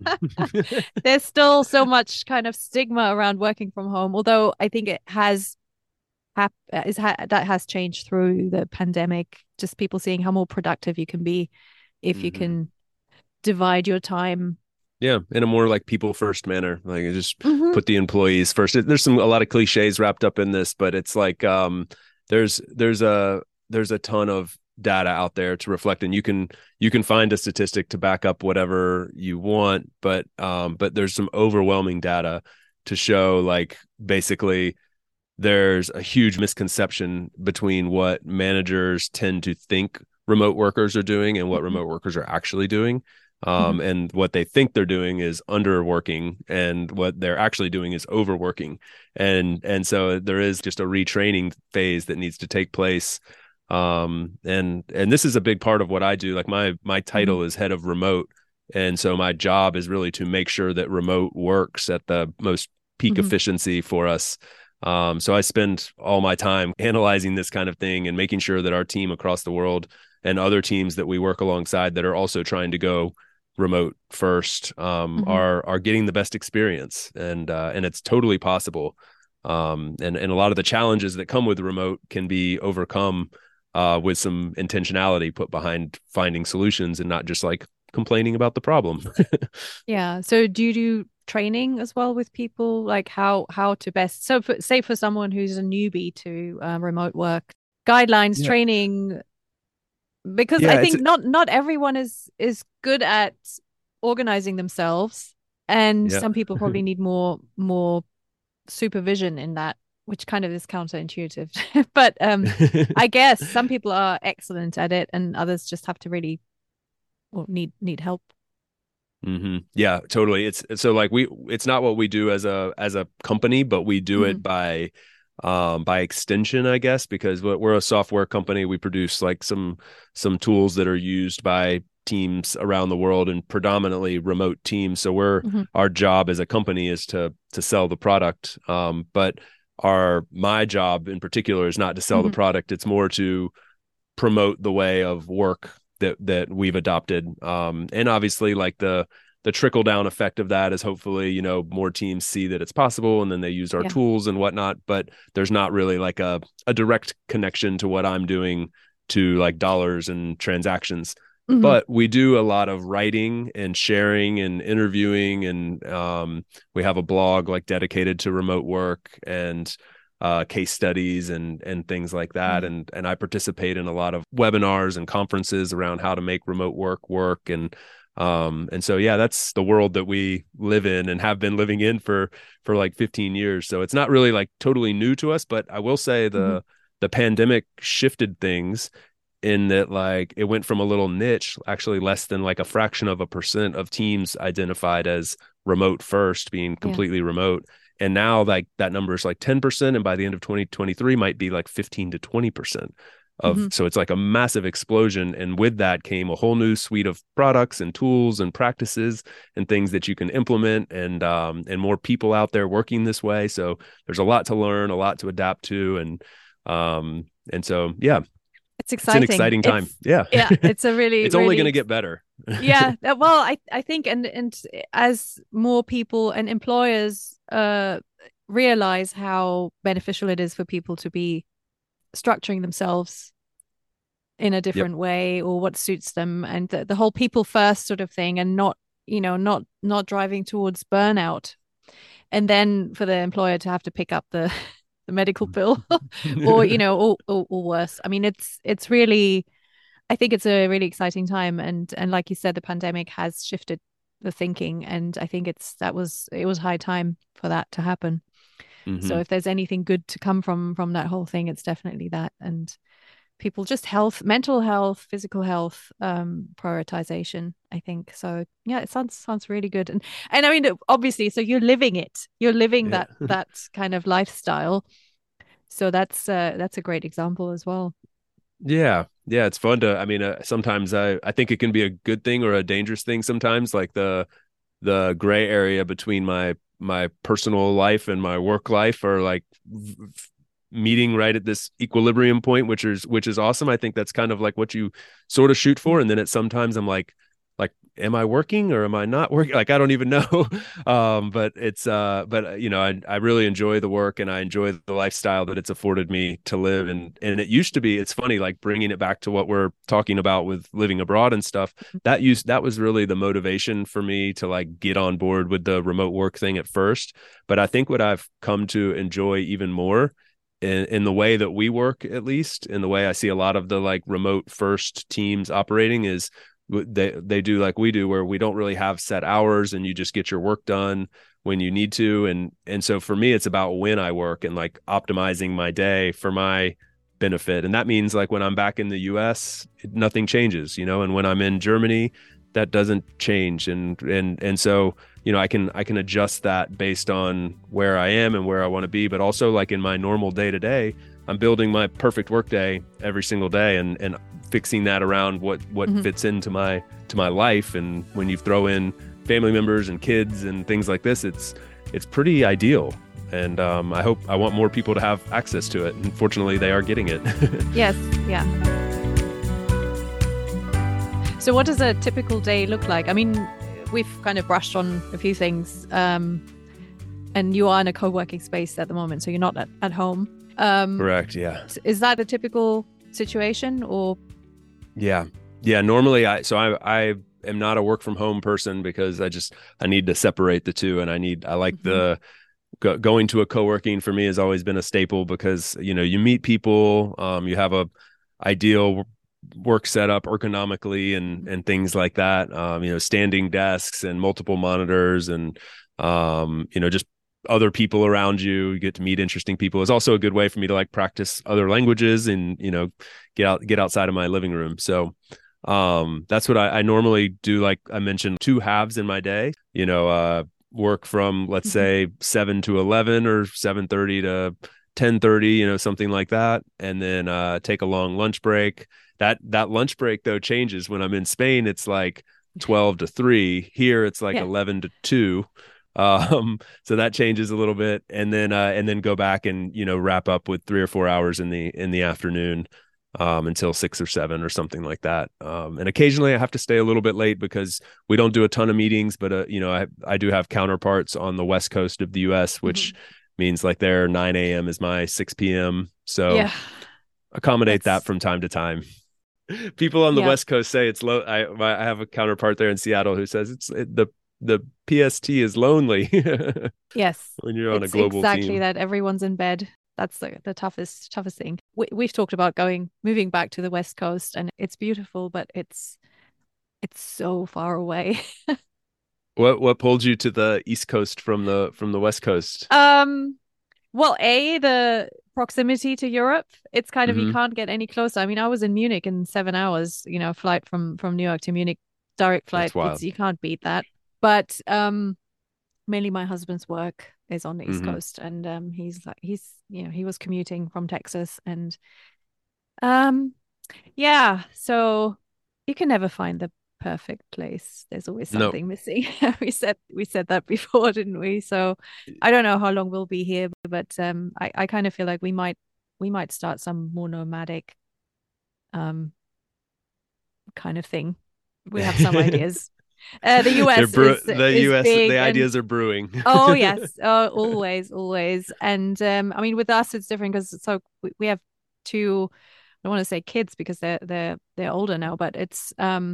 There's still so much kind of stigma around working from home, although I think it has hap is ha that has changed through the pandemic. Just people seeing how more productive you can be if you hmm can divide your time. Yeah, in a more like people first manner, like just Hmm. put the employees first. There's some a lot of cliches wrapped up in this, but it's like um, there's there's a there's a ton of data out there to reflect, and you can you can find a statistic to back up whatever you want, but um, but there's some overwhelming data to show like basically there's a huge misconception between what managers tend to think remote workers are doing and what Hmm. remote workers are actually doing. Hmm. Um, and what they think they're doing is underworking, and what they're actually doing is overworking. And and so there is just a retraining phase that needs to take place. Um, and and this is a big part of what I do. Like my my Hmm. title is head of remote, and so my job is really to make sure that remote works at the most peak Hmm. efficiency for us. Um, so I spend all my time analyzing this kind of thing and making sure that our team across the world and other teams that we work alongside that are also trying to go remote first um, Hmm. are are getting the best experience, and uh, and it's totally possible. Um, and and a lot of the challenges that come with remote can be overcome uh, with some intentionality put behind finding solutions and not just like complaining about the problem. Yeah. So do you do training as well with people, like how how to best? So for, say for someone who's a newbie to uh, remote work, guidelines, Yeah, training, because I yeah, it's think not not everyone is is good at organizing themselves, and yeah. some people probably need more more supervision in that, which kind of is counterintuitive. But um, I guess some people are excellent at it, and others just have to really well, need need help. hmm Yeah, totally. It's so like we it's not what we do as a as a company, but we do Hmm. it by um by extension, I guess, because we're we're a software company. We produce like some some tools that are used by teams around the world and predominantly remote teams. So we're Hmm. our job as a company is to to sell the product. Um, but our my job in particular is not to sell the Hmm. product. It's more to promote the way of work that that we've adopted, um and obviously like the the trickle down effect of that is hopefully, you know, more teams see that it's possible and then they use our Yeah. tools and whatnot. But there's not really like a, a direct connection to what I'm doing to like dollars and transactions. Mhm. But we do a lot of writing and sharing and interviewing. And um, we have a blog like dedicated to remote work and uh, case studies and and things like that. Mm. And and I participate in a lot of webinars and conferences around how to make remote work work. And um and so yeah, that's the world that we live in and have been living in for for like fifteen years. So it's not really like totally new to us, but I will say the Mhm. the pandemic shifted things in that like it went from a little niche, actually less than like a fraction of a percent of teams identified as remote first, being Yeah. completely remote. And now like that number is like ten percent. And by the end of twenty twenty-three might be like fifteen to twenty percent of, Mhm. so it's like a massive explosion. And with that came a whole new suite of products and tools and practices and things that you can implement, and, um, and more people out there working this way. So there's a lot to learn, a lot to adapt to. And, um, and so, yeah, It's it's an exciting. exciting time. It's Yeah. yeah, it's a really It's only really going to ex- get better. yeah. uh, Well, I I think and and as more people and employers uh realize how beneficial it is for people to be structuring themselves in a Yep. different way or what suits them, and the, the whole people first sort of thing, and not, you know, not not driving towards burnout, and then for the employer to have to pick up the the medical bill or, you know, or, or or worse. I mean, it's it's really, I think it's a really exciting time, and and like you said, the pandemic has shifted the thinking, and I think it's that was it was high time for that to happen. So Mhm. if there's anything good to come from from that whole thing, it's definitely that. And people just health, mental health, physical health, um, prioritization, I think. So yeah, it sounds sounds really good. And and I mean, obviously, so you're living it. You're living Yeah. that that kind of lifestyle. So that's uh, that's a great example as well. Yeah. Yeah. It's fun to, I mean, uh, sometimes I, I think it can be a good thing or a dangerous thing sometimes, like the, the gray area between my, my personal life and my work life are like v- v- meeting right at this equilibrium point, which is, which is awesome. I think that's kind of like what you sort of shoot for. And then at sometimes I'm like, like, am I working or am I not working? Like, I don't even know. um, but it's, uh, but uh, you know, I, I really enjoy the work and I enjoy the lifestyle that it's afforded me to live. And, and it used to be, it's funny, like bringing it back to what we're talking about with living abroad and stuff, that used, that was really the motivation for me to like get on board with the remote work thing at first. But I think what I've come to enjoy even more in, in the way that we work, at least in the way I see a lot of the like remote first teams operating, is they they do like we do, where we don't really have set hours and you just get your work done when you need to. And and so for me, it's about when I work and like optimizing my day for my benefit. And that means like when I'm back in the U S, nothing changes, you know, and when I'm in Germany, that doesn't change. And and and so, you know, I can I can adjust that based on where I am and where I want to be. But also like in my normal day to day, I'm building my perfect work day every single day and and fixing that around what what Mhm. fits into my to my life. And when you throw in family members and kids and things like this, it's it's pretty ideal. And um, I hope I want more people to have access to it. And fortunately, they are getting it. Yes, yeah. So what does a typical day look like? I mean, we've kind of brushed on a few things, um, and you are in a co-working space at the moment, so you're not at, at home. Um, Correct. Yeah. is that a typical situation, or? Yeah. Yeah. Normally I, so I, I am not a work from home person because I just, I need to separate the two. And I need, I like Mhm. the go, going to a co-working for me has always been a staple because, you know, you meet people, um, you have a ideal work setup ergonomically and, and things like that. Um, you know, standing desks and multiple monitors and, um, you know, just other people around you, you get to meet interesting people. It's also a good way for me to like practice other languages and, you know, get out, get outside of my living room. So, um, that's what I, I normally do. Like I mentioned, two halves in my day, you know, uh, work from, let's Mhm. say seven to eleven or seven thirty to ten thirty, you know, something like that. And then, uh, take a long lunch break. That, that lunch break though changes. When I'm in Spain, it's like twelve to three. Here, it's like Yeah. eleven to two. Um, so that changes a little bit, and then uh, and then go back and, you know, wrap up with three or four hours in the in the afternoon. um, until six or seven or something like that. Um, and occasionally I have to stay a little bit late because we don't do a ton of meetings, but uh, you know, I I do have counterparts on the West Coast of the U S, which Mhm. means like their nine a m is my six p m. So Yeah, accommodate that that's from time to time. People on the yeah, West Coast say it's low. I I have a counterpart there in Seattle who says it's it, the the P S T is lonely yes. when you're on a It's global exactly team. that. Everyone's in bed. That's the, the toughest toughest thing. We, we've talked about going moving back to the West Coast, and it's beautiful, but it's it's so far away. What what pulled you to the East Coast from the from the West Coast? Um, well, A, the proximity to Europe, it's kind of you Hmm. can't get any closer. I mean, I was in Munich in seven hours, you know, flight from from New York to Munich, direct flight. That's It's wild. you can't beat that. But um mainly my husband's work is on the East Hmm. Coast, and um he's like he's you know, he was commuting from Texas, and um yeah, so you can never find the perfect place. There's always No. something missing. We said we said that before, didn't we? So I don't know how long we'll be here, but um I, I kind of feel like we might we might start some more nomadic um kind of thing. We have some ideas. Uh the They're U S brew is the is U S the big, and ideas are brewing. oh yes, oh, always, always. And um I mean with us it's different because so we, we have two, I don't want to say kids because they're they're they're older now, but it's um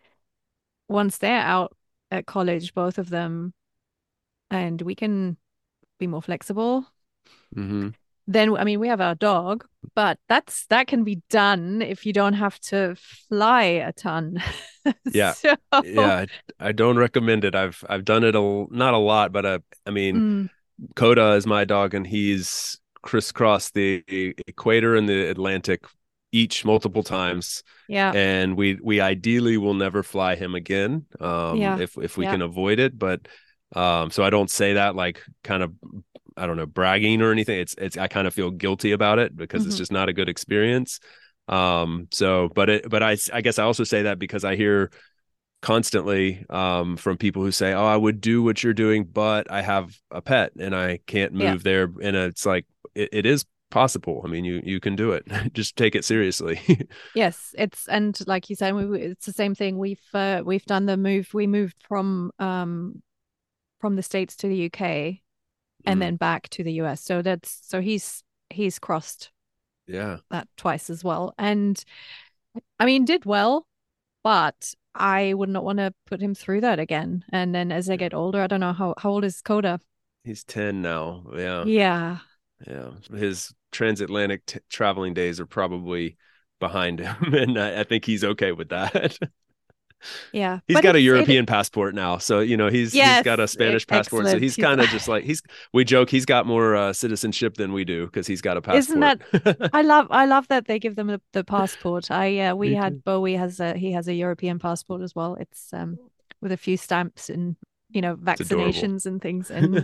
once they're out at college, both of them, and we can be more flexible. Hmm. Then, I mean, we have our dog, but that's that can be done if you don't have to fly a ton. Yeah. So, Yeah, I, I don't recommend it. I've I've done it a not a lot, but uh, I mean, mm, Coda is my dog, and he's crisscrossed the equator and the Atlantic each multiple times. yeah, And we we ideally will never fly him again, um, yeah, if if we yeah. can avoid it. But um, so I don't say that like kind of I don't know bragging or anything. It's it's I kind of feel guilty about it because it's Hmm. just not a good experience. Um, so but it but I I guess I also say that because I hear constantly um, from people who say, "Oh, I would do what you're doing, but I have a pet and I can't Yeah. move there." And it's like it, it is possible. I mean, you you can do it. Just take it seriously. Yes, it's and like you said, we, it's the same thing. We've uh, we've done the move. We moved from um from the States to the U K and Mm, then back to the U S. So that's so he's he's crossed yeah. that twice as well. And I mean, did well, but I would not want to put him through that again. And then as I Yeah. get older, I don't know how how old is Coda? He's ten now. Yeah. Yeah. Yeah. His transatlantic t- traveling days are probably behind him. And I, I think he's okay with that. Yeah. He's But got a it's it European passport now, so you know he's he's yes, got a e- Spanish passport, so excellent. he's He's kind of just like he's. We joke he's got more uh, citizenship than we do because he's got a isn't passport. that I love I love that they give them the, the passport. I uh, we Me had too. Bowie has a he has a European passport as well. It's um with a few stamps and you know It's adorable. vaccinations and things, and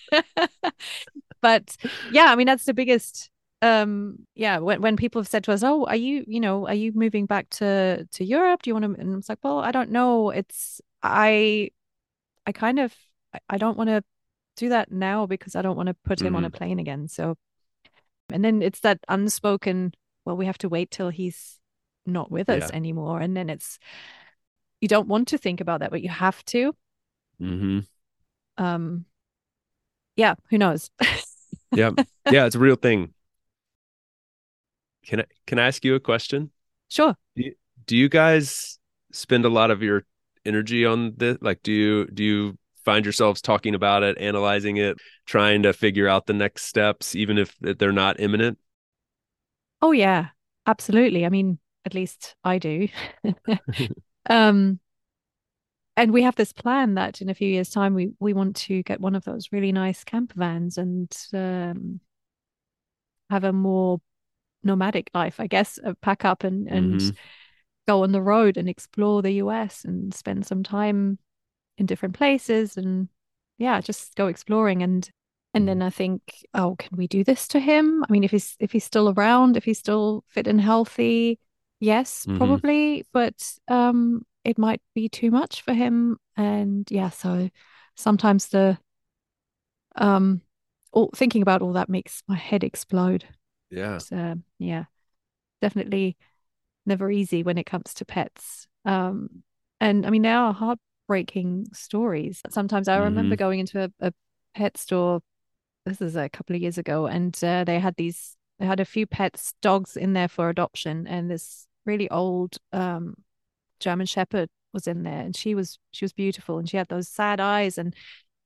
but yeah, I mean that's the biggest um yeah when when people have said to us, "Oh, are you, you know, are you moving back to to Europe? Do you want to?" And it's like, "Well, I don't know. It's I I kind of I I don't want to do that now because I don't want to put him on a Hmm. plane again." So and then it's that unspoken, well, we have to wait till he's not with us Yeah. anymore. And then it's, you don't want to think about that, but you have to. Hmm. Um, yeah, who knows? Yeah. Yeah. It's a real thing. Can I can I ask you a question? Sure. Do you, do you guys spend a lot of your energy on this? Like, do you do you find yourselves talking about it, analyzing it, trying to figure out the next steps, even if they're not imminent? Oh, yeah, absolutely. I mean, at least I do. Um, and we have this plan that in a few years' time, we we want to get one of those really nice camper vans and um, have a more nomadic life, I guess, uh, pack up and and Hmm. go on the road and explore the U S and spend some time in different places and yeah, just go exploring. and and then I think, oh, can we do this to him? I mean, if he's if he's still around, if he's still fit and healthy, yes, Hmm. probably, but um it might be too much for him. And yeah, so sometimes the um all, thinking about all that makes my head explode. Yeah. So yeah, definitely never easy when it comes to pets. Um, and I mean, they are heartbreaking stories. Sometimes I remember Hmm. going into a, a pet store. This is a couple of years ago, and uh, they had these. They had a few pets, dogs in there for adoption, and this really old um, German Shepherd was in there, and she was she was beautiful, and she had those sad eyes, and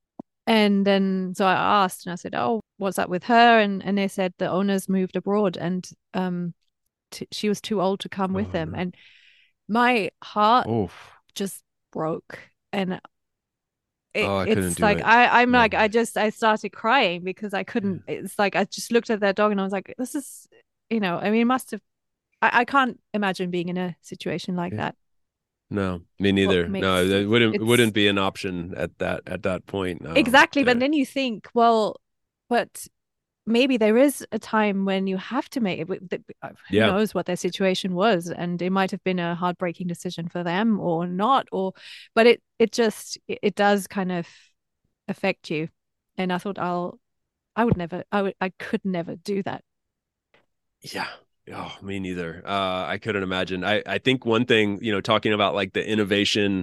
and then so I asked, and I said, "Oh, what's up with her?" And and they said the owners moved abroad, and um, t she was too old to come with Oh them, no. and my heart Oh. just broke, and it, Oh, I couldn't it's do like it. I I'm No like I way. just I started crying because I Yeah. couldn't. It's like I just looked at that dog and I was like, this is, you know, I mean, it must have. I, I can't imagine being in a situation like Yeah. that. No, me What neither. No, makes it wouldn't it it's wouldn't be an option at that at that point. Um, exactly, but there. then you think, well, but maybe there is a time when you have to make it. Who Yeah. knows what their situation was, and it might have been a heartbreaking decision for them or not, or but it it just it, it does kind of affect you. And I thought I'll I would never I would I could never do that. Yeah. Oh, me neither. Uh, I couldn't imagine. I, I think one thing, you know, talking about like the innovation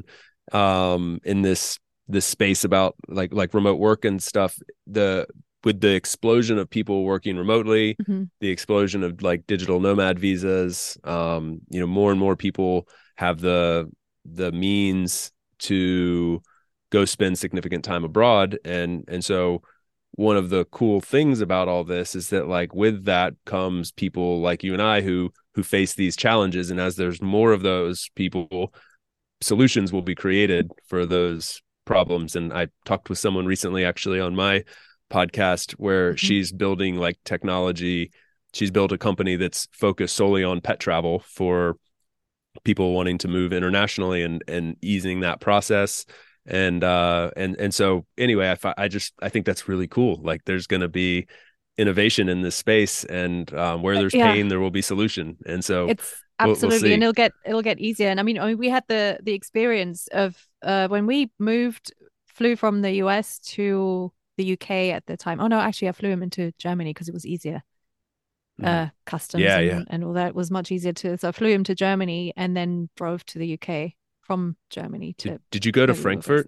um in this this space about like like remote work and stuff, the with the explosion of people working remotely, Mm-hmm. the explosion of like digital nomad visas, um, you know, more and more people have the the means to go spend significant time abroad. And and so one of the cool things about all this is that like with that comes people like you and I who who face these challenges, and as there's more of those people, solutions will be created for those problems. And I talked with someone recently actually on my podcast where Mm-hmm. she's building like technology. She's built a company that's focused solely on pet travel for people wanting to move internationally, and and easing that process. And uh and and so anyway, I I just I think that's really cool. Like there's going to be innovation in this space, and um, where Uh, there's Yeah, pain there will be solution. And so it's we'll we'll absolutely, and see. it'll get it'll get easier. And I mean, I mean, we had the the experience of uh when we moved, flew from the U S to the U K at the time. Oh no, actually, I flew him into Germany because it was easier. Mhm. Uh, customs Yeah, yeah. and and all that was much easier to. So I flew him to Germany and then drove to the U K from Germany Did to did you go to where we were based. Frankfurt?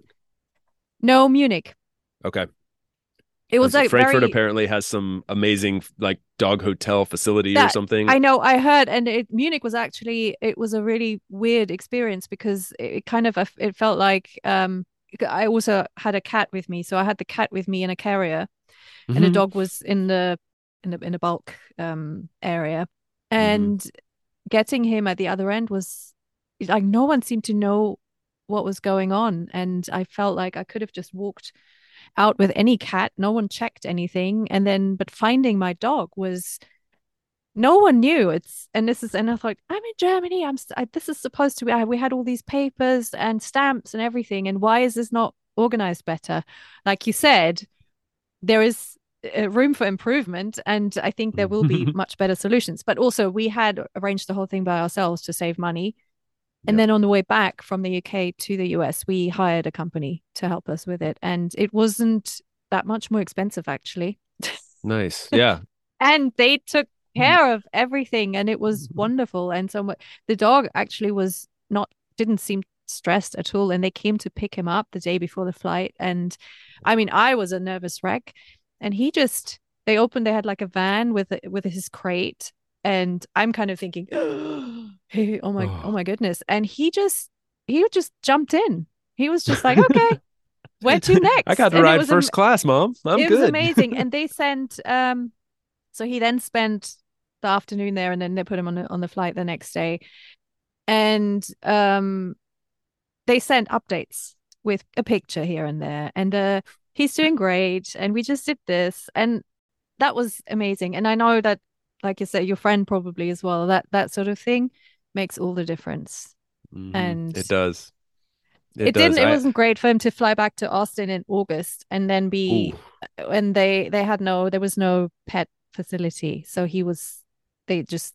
No, Munich. Okay. It was Because like Frankfurt very apparently has some amazing like dog hotel facility or that something. I know I heard, and it, Munich was actually it was a really weird experience because it, it kind of it felt like um I also had a cat with me, so I had the cat with me in a carrier, and the Hmm. dog was in the in the in a bulk um area, Hmm. and getting him at the other end was like no one seemed to know what was going on, and I felt like I could have just walked out with any cat, no one checked anything, and then but finding my dog was no one knew. It's and this is and I thought I'm in Germany. I'm I, this is supposed to be. I, we had all these papers and stamps and everything, and why is this not organized better? Like you said, there is uh, room for improvement, and I think there will be much better solutions. But also, we had arranged the whole thing by ourselves to save money, and Yep. then on the way back from the U K to the U S, we hired a company to help us with it, and it wasn't that much more expensive actually. Nice. Yeah. And they took care of everything and it was wonderful. And so the dog actually was not didn't seem stressed at all, and they came to pick him up the day before the flight, and I mean I was a nervous wreck, and he just they opened they had like a van with with his crate, and I'm kind of thinking hey, oh my oh Oh. my goodness, and he just he just jumped in. He was just like, okay, where to I next? got to And it ride was a first class, Mom. I'm it was good. amazing. And they sent um so he then spent the afternoon there, and then they put him on the, on the flight the next day. And um, they sent updates with a picture here and there. And uh, he's doing great. And we just did this. And that was amazing. And I know that, like you said, your friend probably as well, that that sort of thing makes all the difference. Hmm. And It does. It it does. didn't, it I wasn't great for him to fly back to Austin in August and then Ooh. be, and they, they had no, there was no pet facility. So he was, they just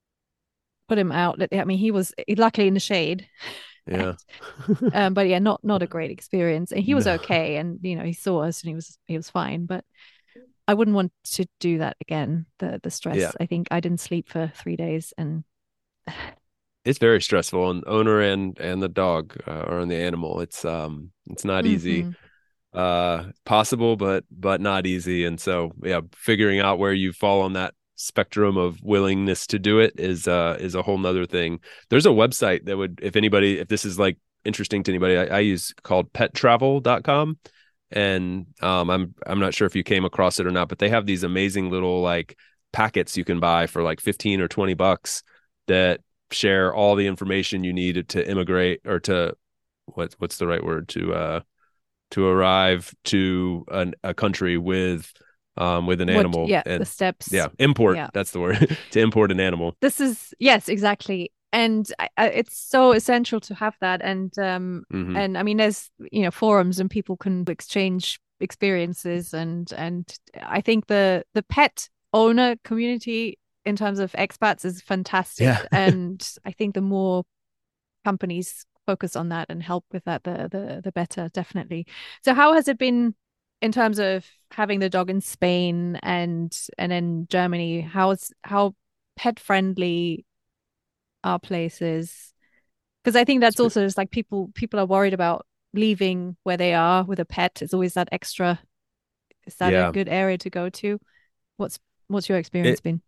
put him out. I mean, he was luckily in the shade. Yeah. um, but yeah, not not a great experience. And he was No. okay, and you know, he saw us and he was he was fine. But I wouldn't want to do that again. The the Yeah. stress. I think I didn't sleep for three days, and It's very stressful on owner and and the dog uh, or on the animal. It's um it's not easy. hmm Uh possible but but not easy. And so yeah, figuring out where you fall on that spectrum of willingness to do it is uh is a whole nother thing. There's a website that would, if anybody, if this is like interesting to anybody, I, I use called pet travel dot com. And um I'm I'm not sure if you came across it or not, but they have these amazing little like packets you can buy for like fifteen or twenty bucks that share all the information you need to immigrate or to what what's the right word to uh to arrive to an, a country with um with an what? animal. Yeah, the And steps. yeah, import, Yeah, that's the word. To import an animal. this is yes, exactly, and I, I, it's so essential to have that. And um, Hmm. and I mean, there's you know forums and people can exchange experiences, and and I think the the pet owner community in terms of expats is fantastic, Yeah. and I think the more companies focus on that and help with that, the the the better, definitely. So how has it been in terms of having the dog in Spain and and in Germany? How's how pet friendly are places? Because I think that's also just like people people are worried about leaving where they are with a pet. It's always that extra. Is that a Yeah. good area to go to? What's what's your experience It been?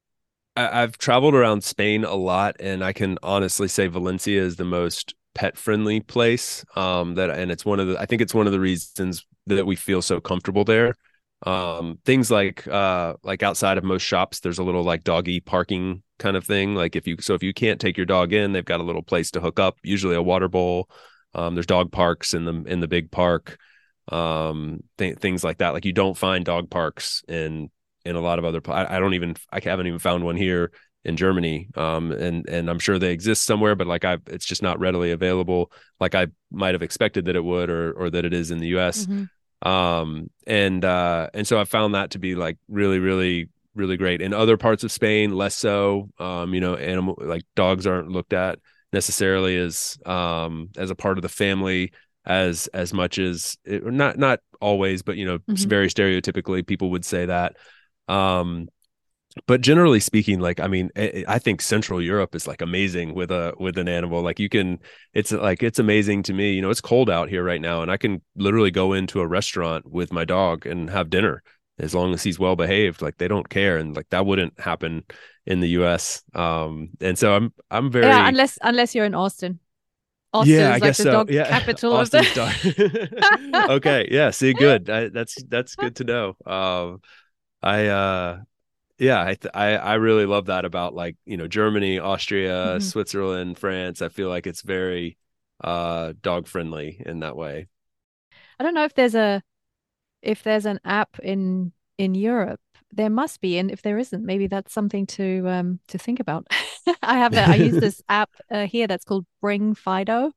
I, I've traveled around Spain a lot, and I can honestly say Valencia is the most pet friendly place. Um, that and it's one of the I think it's one of the reasons that we feel so comfortable there. Um, things like uh like outside of most shops, there's a little like doggy parking kind of thing. Like if you so if you can't take your dog in, they've got a little place to hook up, usually a water bowl. Um, there's dog parks in the in the big park. Um, th- things like that. Like you don't find dog parks in in a lot of other I, I don't even I haven't even found one here in Germany. Um and and I'm sure they exist somewhere, but like I it's just not readily available like I might have expected that it would, or or that it is in the U S. hmm Um and uh and so I found that to be like really really really great. In other parts of Spain, less so. Um you know, animal like dogs aren't looked at necessarily as um as a part of the family as as much as it, not not always, but you know, hmm very stereotypically people would say that. um but generally speaking, like I mean, I, I think Central Europe is like amazing with a with an animal. Like you can, it's like it's amazing to me. You know, it's cold out here right now, and I can literally go into a restaurant with my dog and have dinner as long as he's well behaved. Like they don't care, and like that wouldn't happen in the U S. Um, and so I'm I'm Yeah, very unless unless you're in Austin. yeah, I Austin's like guess the so. dog Yeah, capital of Austin's dog. the. Okay, yeah. See, good. I, that's that's good to know. Um, I uh yeah, I, th- I I really love that about like, you know, Germany, Austria, Mhm. Switzerland, France. I feel like it's very uh dog friendly in that way. I don't know if there's a if there's an app in in Europe. There must be, and if there isn't, maybe that's something to um to think about. I have a, I use this app uh, here that's called Bring Fido,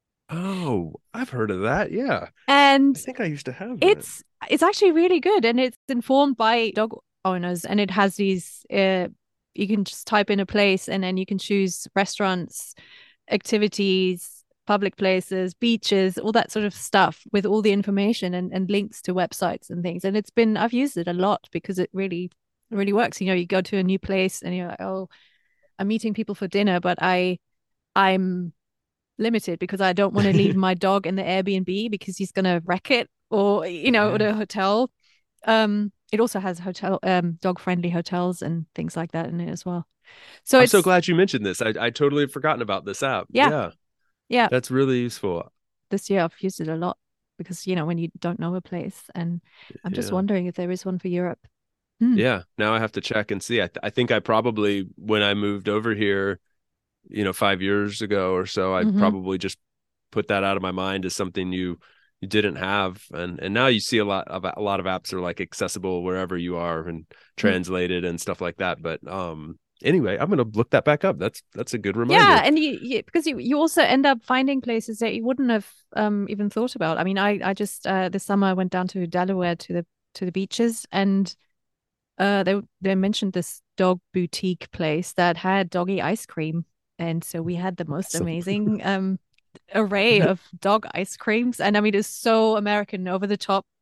Oh, I've heard of that. Yeah. I and think I used to have that. it's it's actually really good, and it's informed by dog owners, and it has these uh you can just type in a place and then you can choose restaurants, activities, public places, beaches, all that sort of stuff with all the information and, and links to websites and things. And it's been I've used it a lot because it really really works. You know, you go to a new place and you're like, oh, I'm meeting people for dinner, but I I'm limited because I don't want to leave my dog in the Airbnb because he's gonna wreck it, or you know, or Yeah. the hotel. Um, it also has hotel um dog friendly hotels and things like that in it as well. So I'm so it's glad you mentioned this. I, I totally had forgotten about this app. yeah, Yeah, yeah. that's really useful. This year I've used it a lot because you know when you don't know a place, and I'm just Yeah. wondering if there is one for Europe. Hmm. Yeah. Now I have to check and see. I, th- I think I probably, when I moved over here, you know, five years ago or so, I Mm-hmm. probably just put that out of my mind as something you you didn't have. And and now you see a lot of a lot of apps are like accessible wherever you are and translated and stuff like that. But um anyway, I'm gonna look that back up. That's that's a good Yeah, reminder. and you, you because you you also end up finding places that you wouldn't have um even thought about. I mean, I I just uh this summer I went down to Delaware to the to the beaches, and uh they they mentioned this dog boutique place that had doggy ice cream, and so we had the most Awesome. amazing um array of dog ice creams, and I mean it's so American, over the top,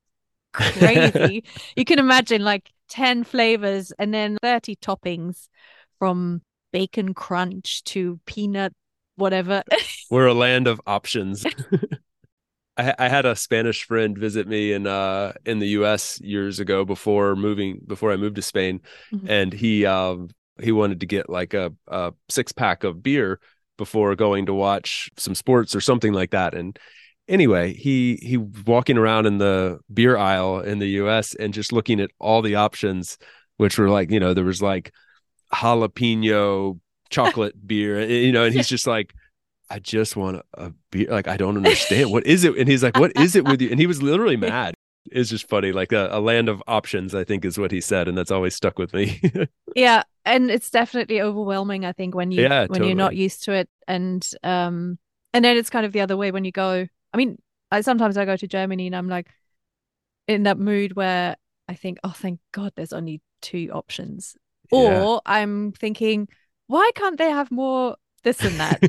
crazy. You can imagine like ten flavors and then thirty toppings from bacon crunch to peanut whatever. We're a land of options. I, I had a Spanish friend visit me in uh in the U S years ago before moving before I moved to Spain, Mhm. and he um he wanted to get like a, a six pack of beer before going to watch some sports or something like that. And anyway, he he walking around in the beer aisle in the U S and just looking at all the options, which were like, you know, there was like jalapeno chocolate beer, you know, and Yeah. he's just like, I just want a, a beer. Like, I don't understand. What is it? And he's like, what is it with you? And he was literally mad. It's just funny. Like a, a land of options, I think is what he said. And that's always stuck with me. Yeah, and it's definitely overwhelming, I think, when you Yeah, when you're not totally. used to it. And um and then it's kind of the other way when you go. I mean, I sometimes I go to Germany and I'm like in that mood where I think, oh, thank God there's only two options. Yeah. Or I'm thinking, why can't they have more this and that?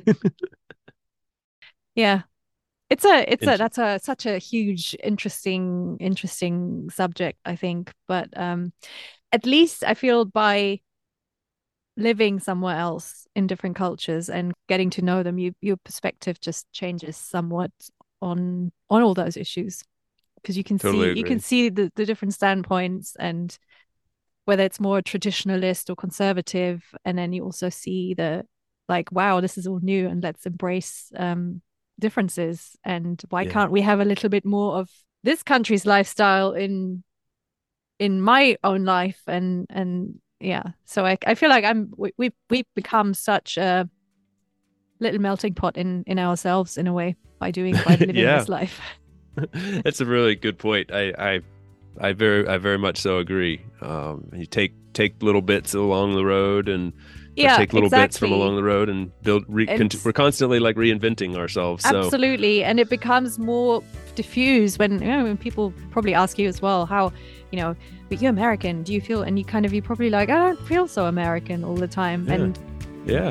Yeah. It's a it's a Int- that's a such a huge, interesting, interesting subject, I think. But um at least I feel by living somewhere else in different cultures and getting to know them, you your perspective just changes somewhat on on all those issues because you can totally see you can agree. see the, the different standpoints and whether it's more traditionalist or conservative, and then you also see the like, wow, this is all new and let's embrace um differences, and why Yeah. can't we have a little bit more of this country's lifestyle in in my own life, and and yeah, so I I feel like I'm we we we've become such a little melting pot in in ourselves in a way by doing by living Yeah. this life. That's a really good point. I, I, I very, I very much so agree. Um, you take, take little bits along the road and, or Yeah, take little bits from exactly. along the road and build, re, And cont- we're constantly like reinventing ourselves. So absolutely, and it becomes more diffuse when you know when people probably ask you as well how, you know, but you're American, do you feel, and you kind of you probably like, I don't feel so American all the time. yeah, And yeah.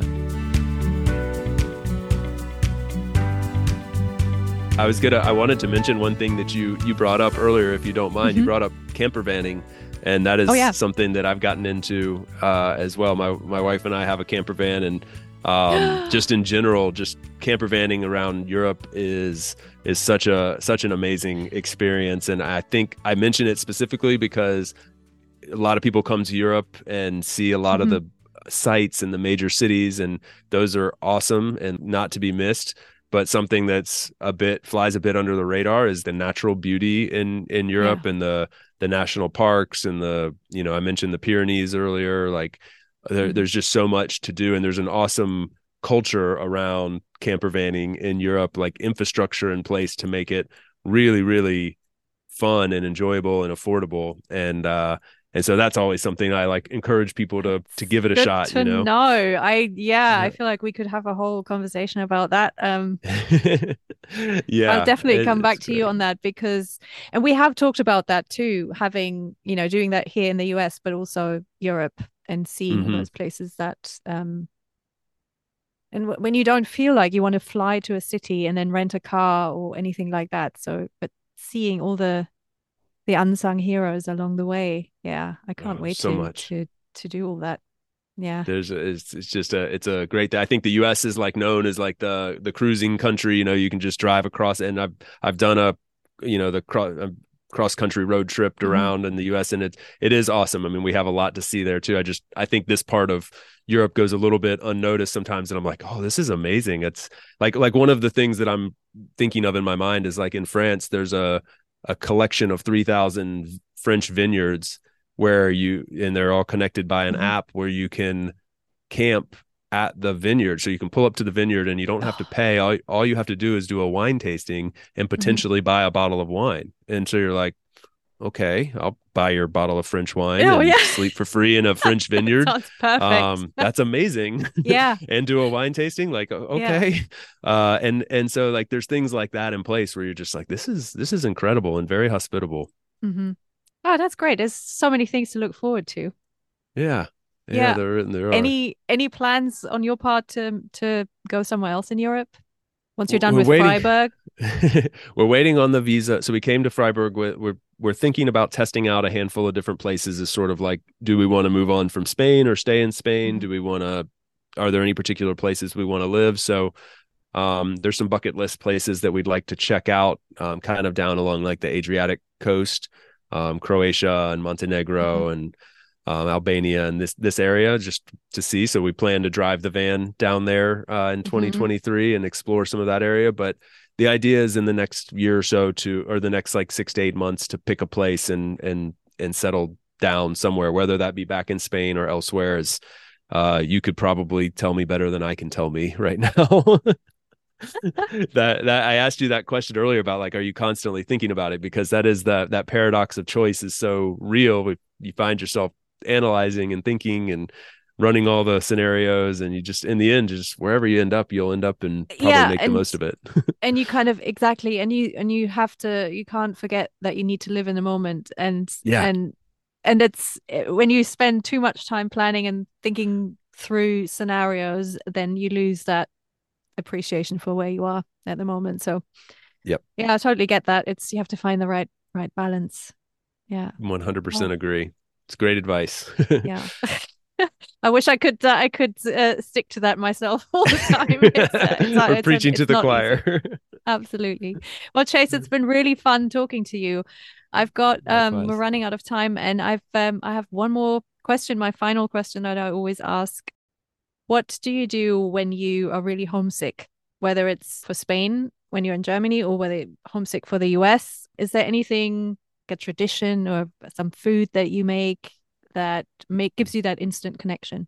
I was gonna. I wanted to mention one thing that you you brought up earlier, if you don't mind. You mhm. brought up camper vanning, and that Oh is yeah. something that I've gotten into uh, as well. My my wife and I have a camper van, and um, just in general, just camper vanning around Europe is is such a such an amazing experience. And I think I mention it specifically because a lot of people come to Europe and see a lot of Mhm. the sites in the major cities, and those are awesome and not to be missed. But something that's a bit flies a bit under the radar is the natural beauty in in Yeah. Europe and the the national parks and the, you know, I mentioned the Pyrenees earlier. Like there, Mhm. there's just so much to do, and there's an awesome culture around camper vanning in Europe, like infrastructure in place to make it really, really fun and enjoyable and affordable. And uh and so that's always something I like encourage people to to It's give it a good shot, to you know. know. I yeah, I Yeah. feel like we could have a whole conversation about that. Um, I'll Yeah, definitely it, come back it's to you great. on that because, and we have talked about that too, having, you know, doing that here in the U S, but also Europe and seeing all Hmm. those places that, um, and w when you don't feel like you want to fly to a city and then rent a car or anything like that. So, but seeing all the the unsung heroes along the way, yeah, I can't Oh, wait so to much. to to do all that. Yeah. There's a, it's it's just a it's a great I think the U S is like known as like the the cruising country. You know, you can just drive across, and I've I've done a, you know, the cross cross country road trip Hmm. around in the U S, and it it is awesome. I mean, we have a lot to see there too. I just I think this part of Europe goes a little bit unnoticed sometimes, and I'm like, oh, this is amazing. It's like like one of the things that I'm thinking of in my mind is like in France, there's a a collection of three thousand French vineyards where you, and they're all connected by an Hmm. app where you can camp at the vineyard. So you can pull up to the vineyard and you don't have to Oh. pay. All, all you have to do is do a wine tasting and Hmm. potentially buy a bottle of wine. And so you're like, okay, I'll buy your bottle of French wine Oh yeah. and sleep for free in a French vineyard. Sounds perfect. Um, that's amazing. Yeah. And do a wine tasting, like Yeah. okay. Uh, and and so like there's things like that in place where you're just like, this is this is incredible and very hospitable. Hmm. Oh, that's great. There's so many things to look forward to. Yeah. Yeah, Yeah. there there are. Any any plans on your part to to go somewhere else in Europe? Once you're done we're with waiting. Freiburg? We're waiting on the visa. So we came to Freiburg. We're, we're we're thinking about testing out a handful of different places. As sort of like, do we want to move on from Spain or stay in Spain? Mm-hmm. Do we want to? Are there any particular places we want to live? So um, there's some bucket list places that we'd like to check out, um, kind of down along like the Adriatic coast, um, Croatia and Montenegro mm-hmm. and um, Albania and this this area, just to see. So we plan to drive the van down there uh, in twenty twenty-three mm-hmm. and explore some of that area. But the idea is in the next year or so to, or the next like six to eight months to pick a place and and and settle down somewhere, whether that be back in Spain or elsewhere. As uh, you could probably tell me better than I can tell me right now. that that I asked you that question earlier about like, are you constantly thinking about it? Because that is that that paradox of choice is so real. You find yourself analyzing and thinking and running all the scenarios, and you just in the end, just wherever you end up, you'll end up and probably yeah, make and, the most of it. And you kind of exactly, and you and you have to, you can't forget that you need to live in the moment, and yeah, and and it's when you spend too much time planning and thinking through scenarios, then you lose that appreciation for where you are at the moment. So yep, yeah, I totally get that. It's you have to find the right right balance. Yeah, one hundred percent agree. It's great advice. Yeah. I wish I could. Uh, I could uh, stick to that myself all the time. It's, uh, it's, uh, We're it's, preaching it's to the choir. Absolutely. Well, Chase, it's been really fun talking to you. I've got. Um, we're running out of time, and I've. Um, I have one more question. My final question that I always ask: what do you do when you are really homesick? Whether it's for Spain when you're in Germany, or whether you're homesick for the U S. Is there anything, like a tradition or some food that you make that make gives you that instant connection?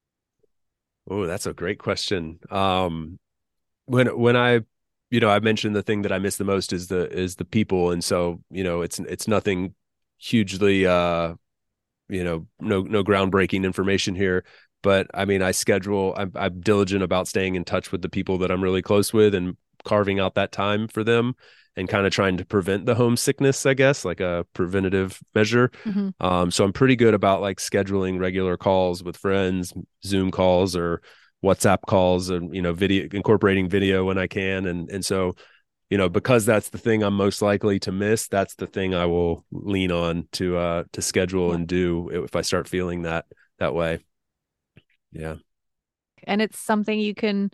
Oh, that's a great question. Um, when when I, you know, I mentioned the thing that I miss the most is the is the people, and so you know, it's it's nothing hugely, uh, you know, no no groundbreaking information here. But I mean, I schedule. I'm, I'm diligent about staying in touch with the people that I'm really close with and carving out that time for them, and kind of trying to prevent the homesickness, I guess, like a preventative measure. Mm-hmm. Um, so I'm pretty good about like scheduling regular calls with friends, Zoom calls or WhatsApp calls, and, you know, video, incorporating video when I can. And, and so, you know, because that's the thing I'm most likely to miss, that's the thing I will lean on to, uh, to schedule yeah. and do if I start feeling that, that way. Yeah. And it's something you can,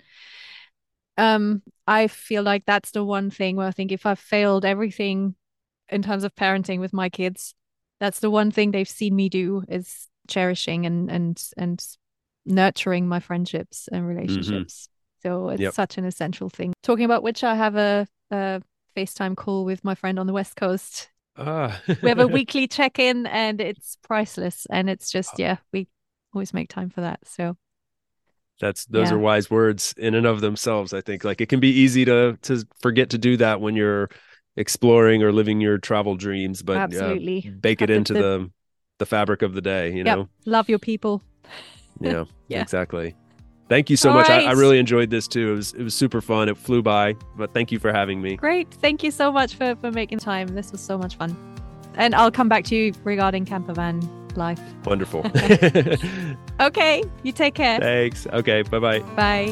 Um, I feel like that's the one thing where I think if I've failed everything in terms of parenting with my kids, that's the one thing they've seen me do is cherishing and and and nurturing my friendships and relationships. Mm-hmm. So it's yep. such an essential thing. Talking about which, I have a, a FaceTime call with my friend on the West Coast. Ah. We have a weekly check-in, and it's priceless. And it's just, yeah, we always make time for that. So That's those yeah. are wise words in and of themselves. I think like it can be easy to to forget to do that when you're exploring or living your travel dreams, but absolutely uh, bake Have it into the, the the fabric of the day. You yep. know, love your people. Yeah, yeah, exactly. Thank you so All much. right. I, I really enjoyed this too. It was it was super fun. It flew by, but thank you for having me. Great. Thank you so much for for making time. This was so much fun. And I'll come back to you regarding campervan life. Wonderful. Okay, you take care. Thanks. Okay, bye-bye. Bye.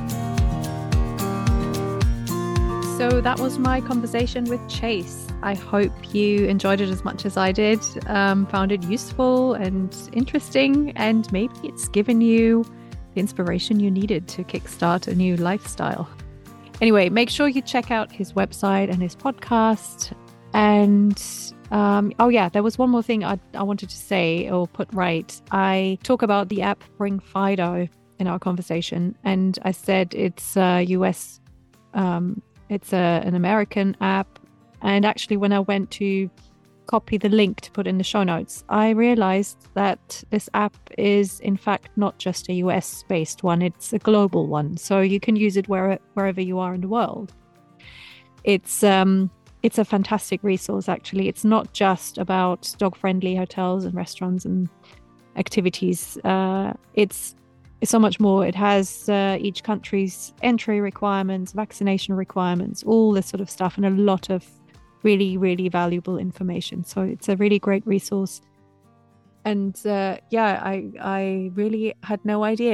So that was my conversation with Chase. I hope you enjoyed it as much as I did, um, found it useful and interesting, and maybe it's given you the inspiration you needed to kickstart a new lifestyle. Anyway, make sure you check out his website and his podcast. And um, oh yeah, there was one more thing I, I wanted to say or put right. I talk about the app Bring Fido in our conversation, and I said it's a U S, um, it's a, an American app. And actually, when I went to copy the link to put in the show notes, I realized that this app is in fact not just a U S based one, it's a global one. So you can use it where, wherever you are in the world. It's um. It's a fantastic resource, actually. It's not just about dog-friendly hotels and restaurants and activities. Uh, it's, it's so much more. It has uh, each country's entry requirements, vaccination requirements, all this sort of stuff, and a lot of really, really valuable information. So it's a really great resource. And uh, yeah, I I really had no idea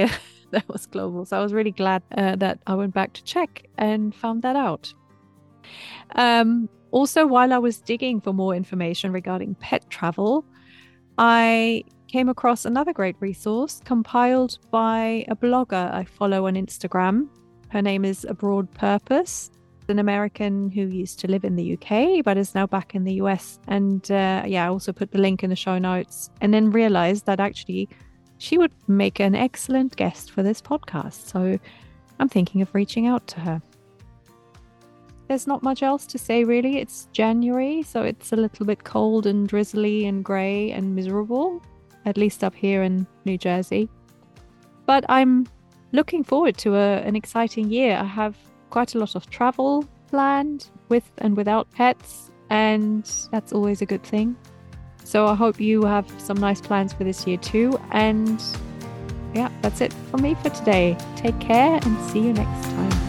that was global. So I was really glad uh, that I went back to check and found that out. Um, also, while I was digging for more information regarding pet travel, I came across another great resource compiled by a blogger I follow on Instagram. Her name is Abroad Purpose, an American who used to live in the U K but is now back in the U S. And uh, yeah, I also put the link in the show notes, and then realized that actually she would make an excellent guest for this podcast. So I'm thinking of reaching out to her. There's not much else to say, really. It's January, so it's a little bit cold and drizzly and grey and miserable, at least up here in New Jersey. But I'm looking forward to a, an exciting year. I have quite a lot of travel planned with and without pets, and that's always a good thing. So I hope you have some nice plans for this year too. And yeah, that's it from me for today. Take care and see you next time.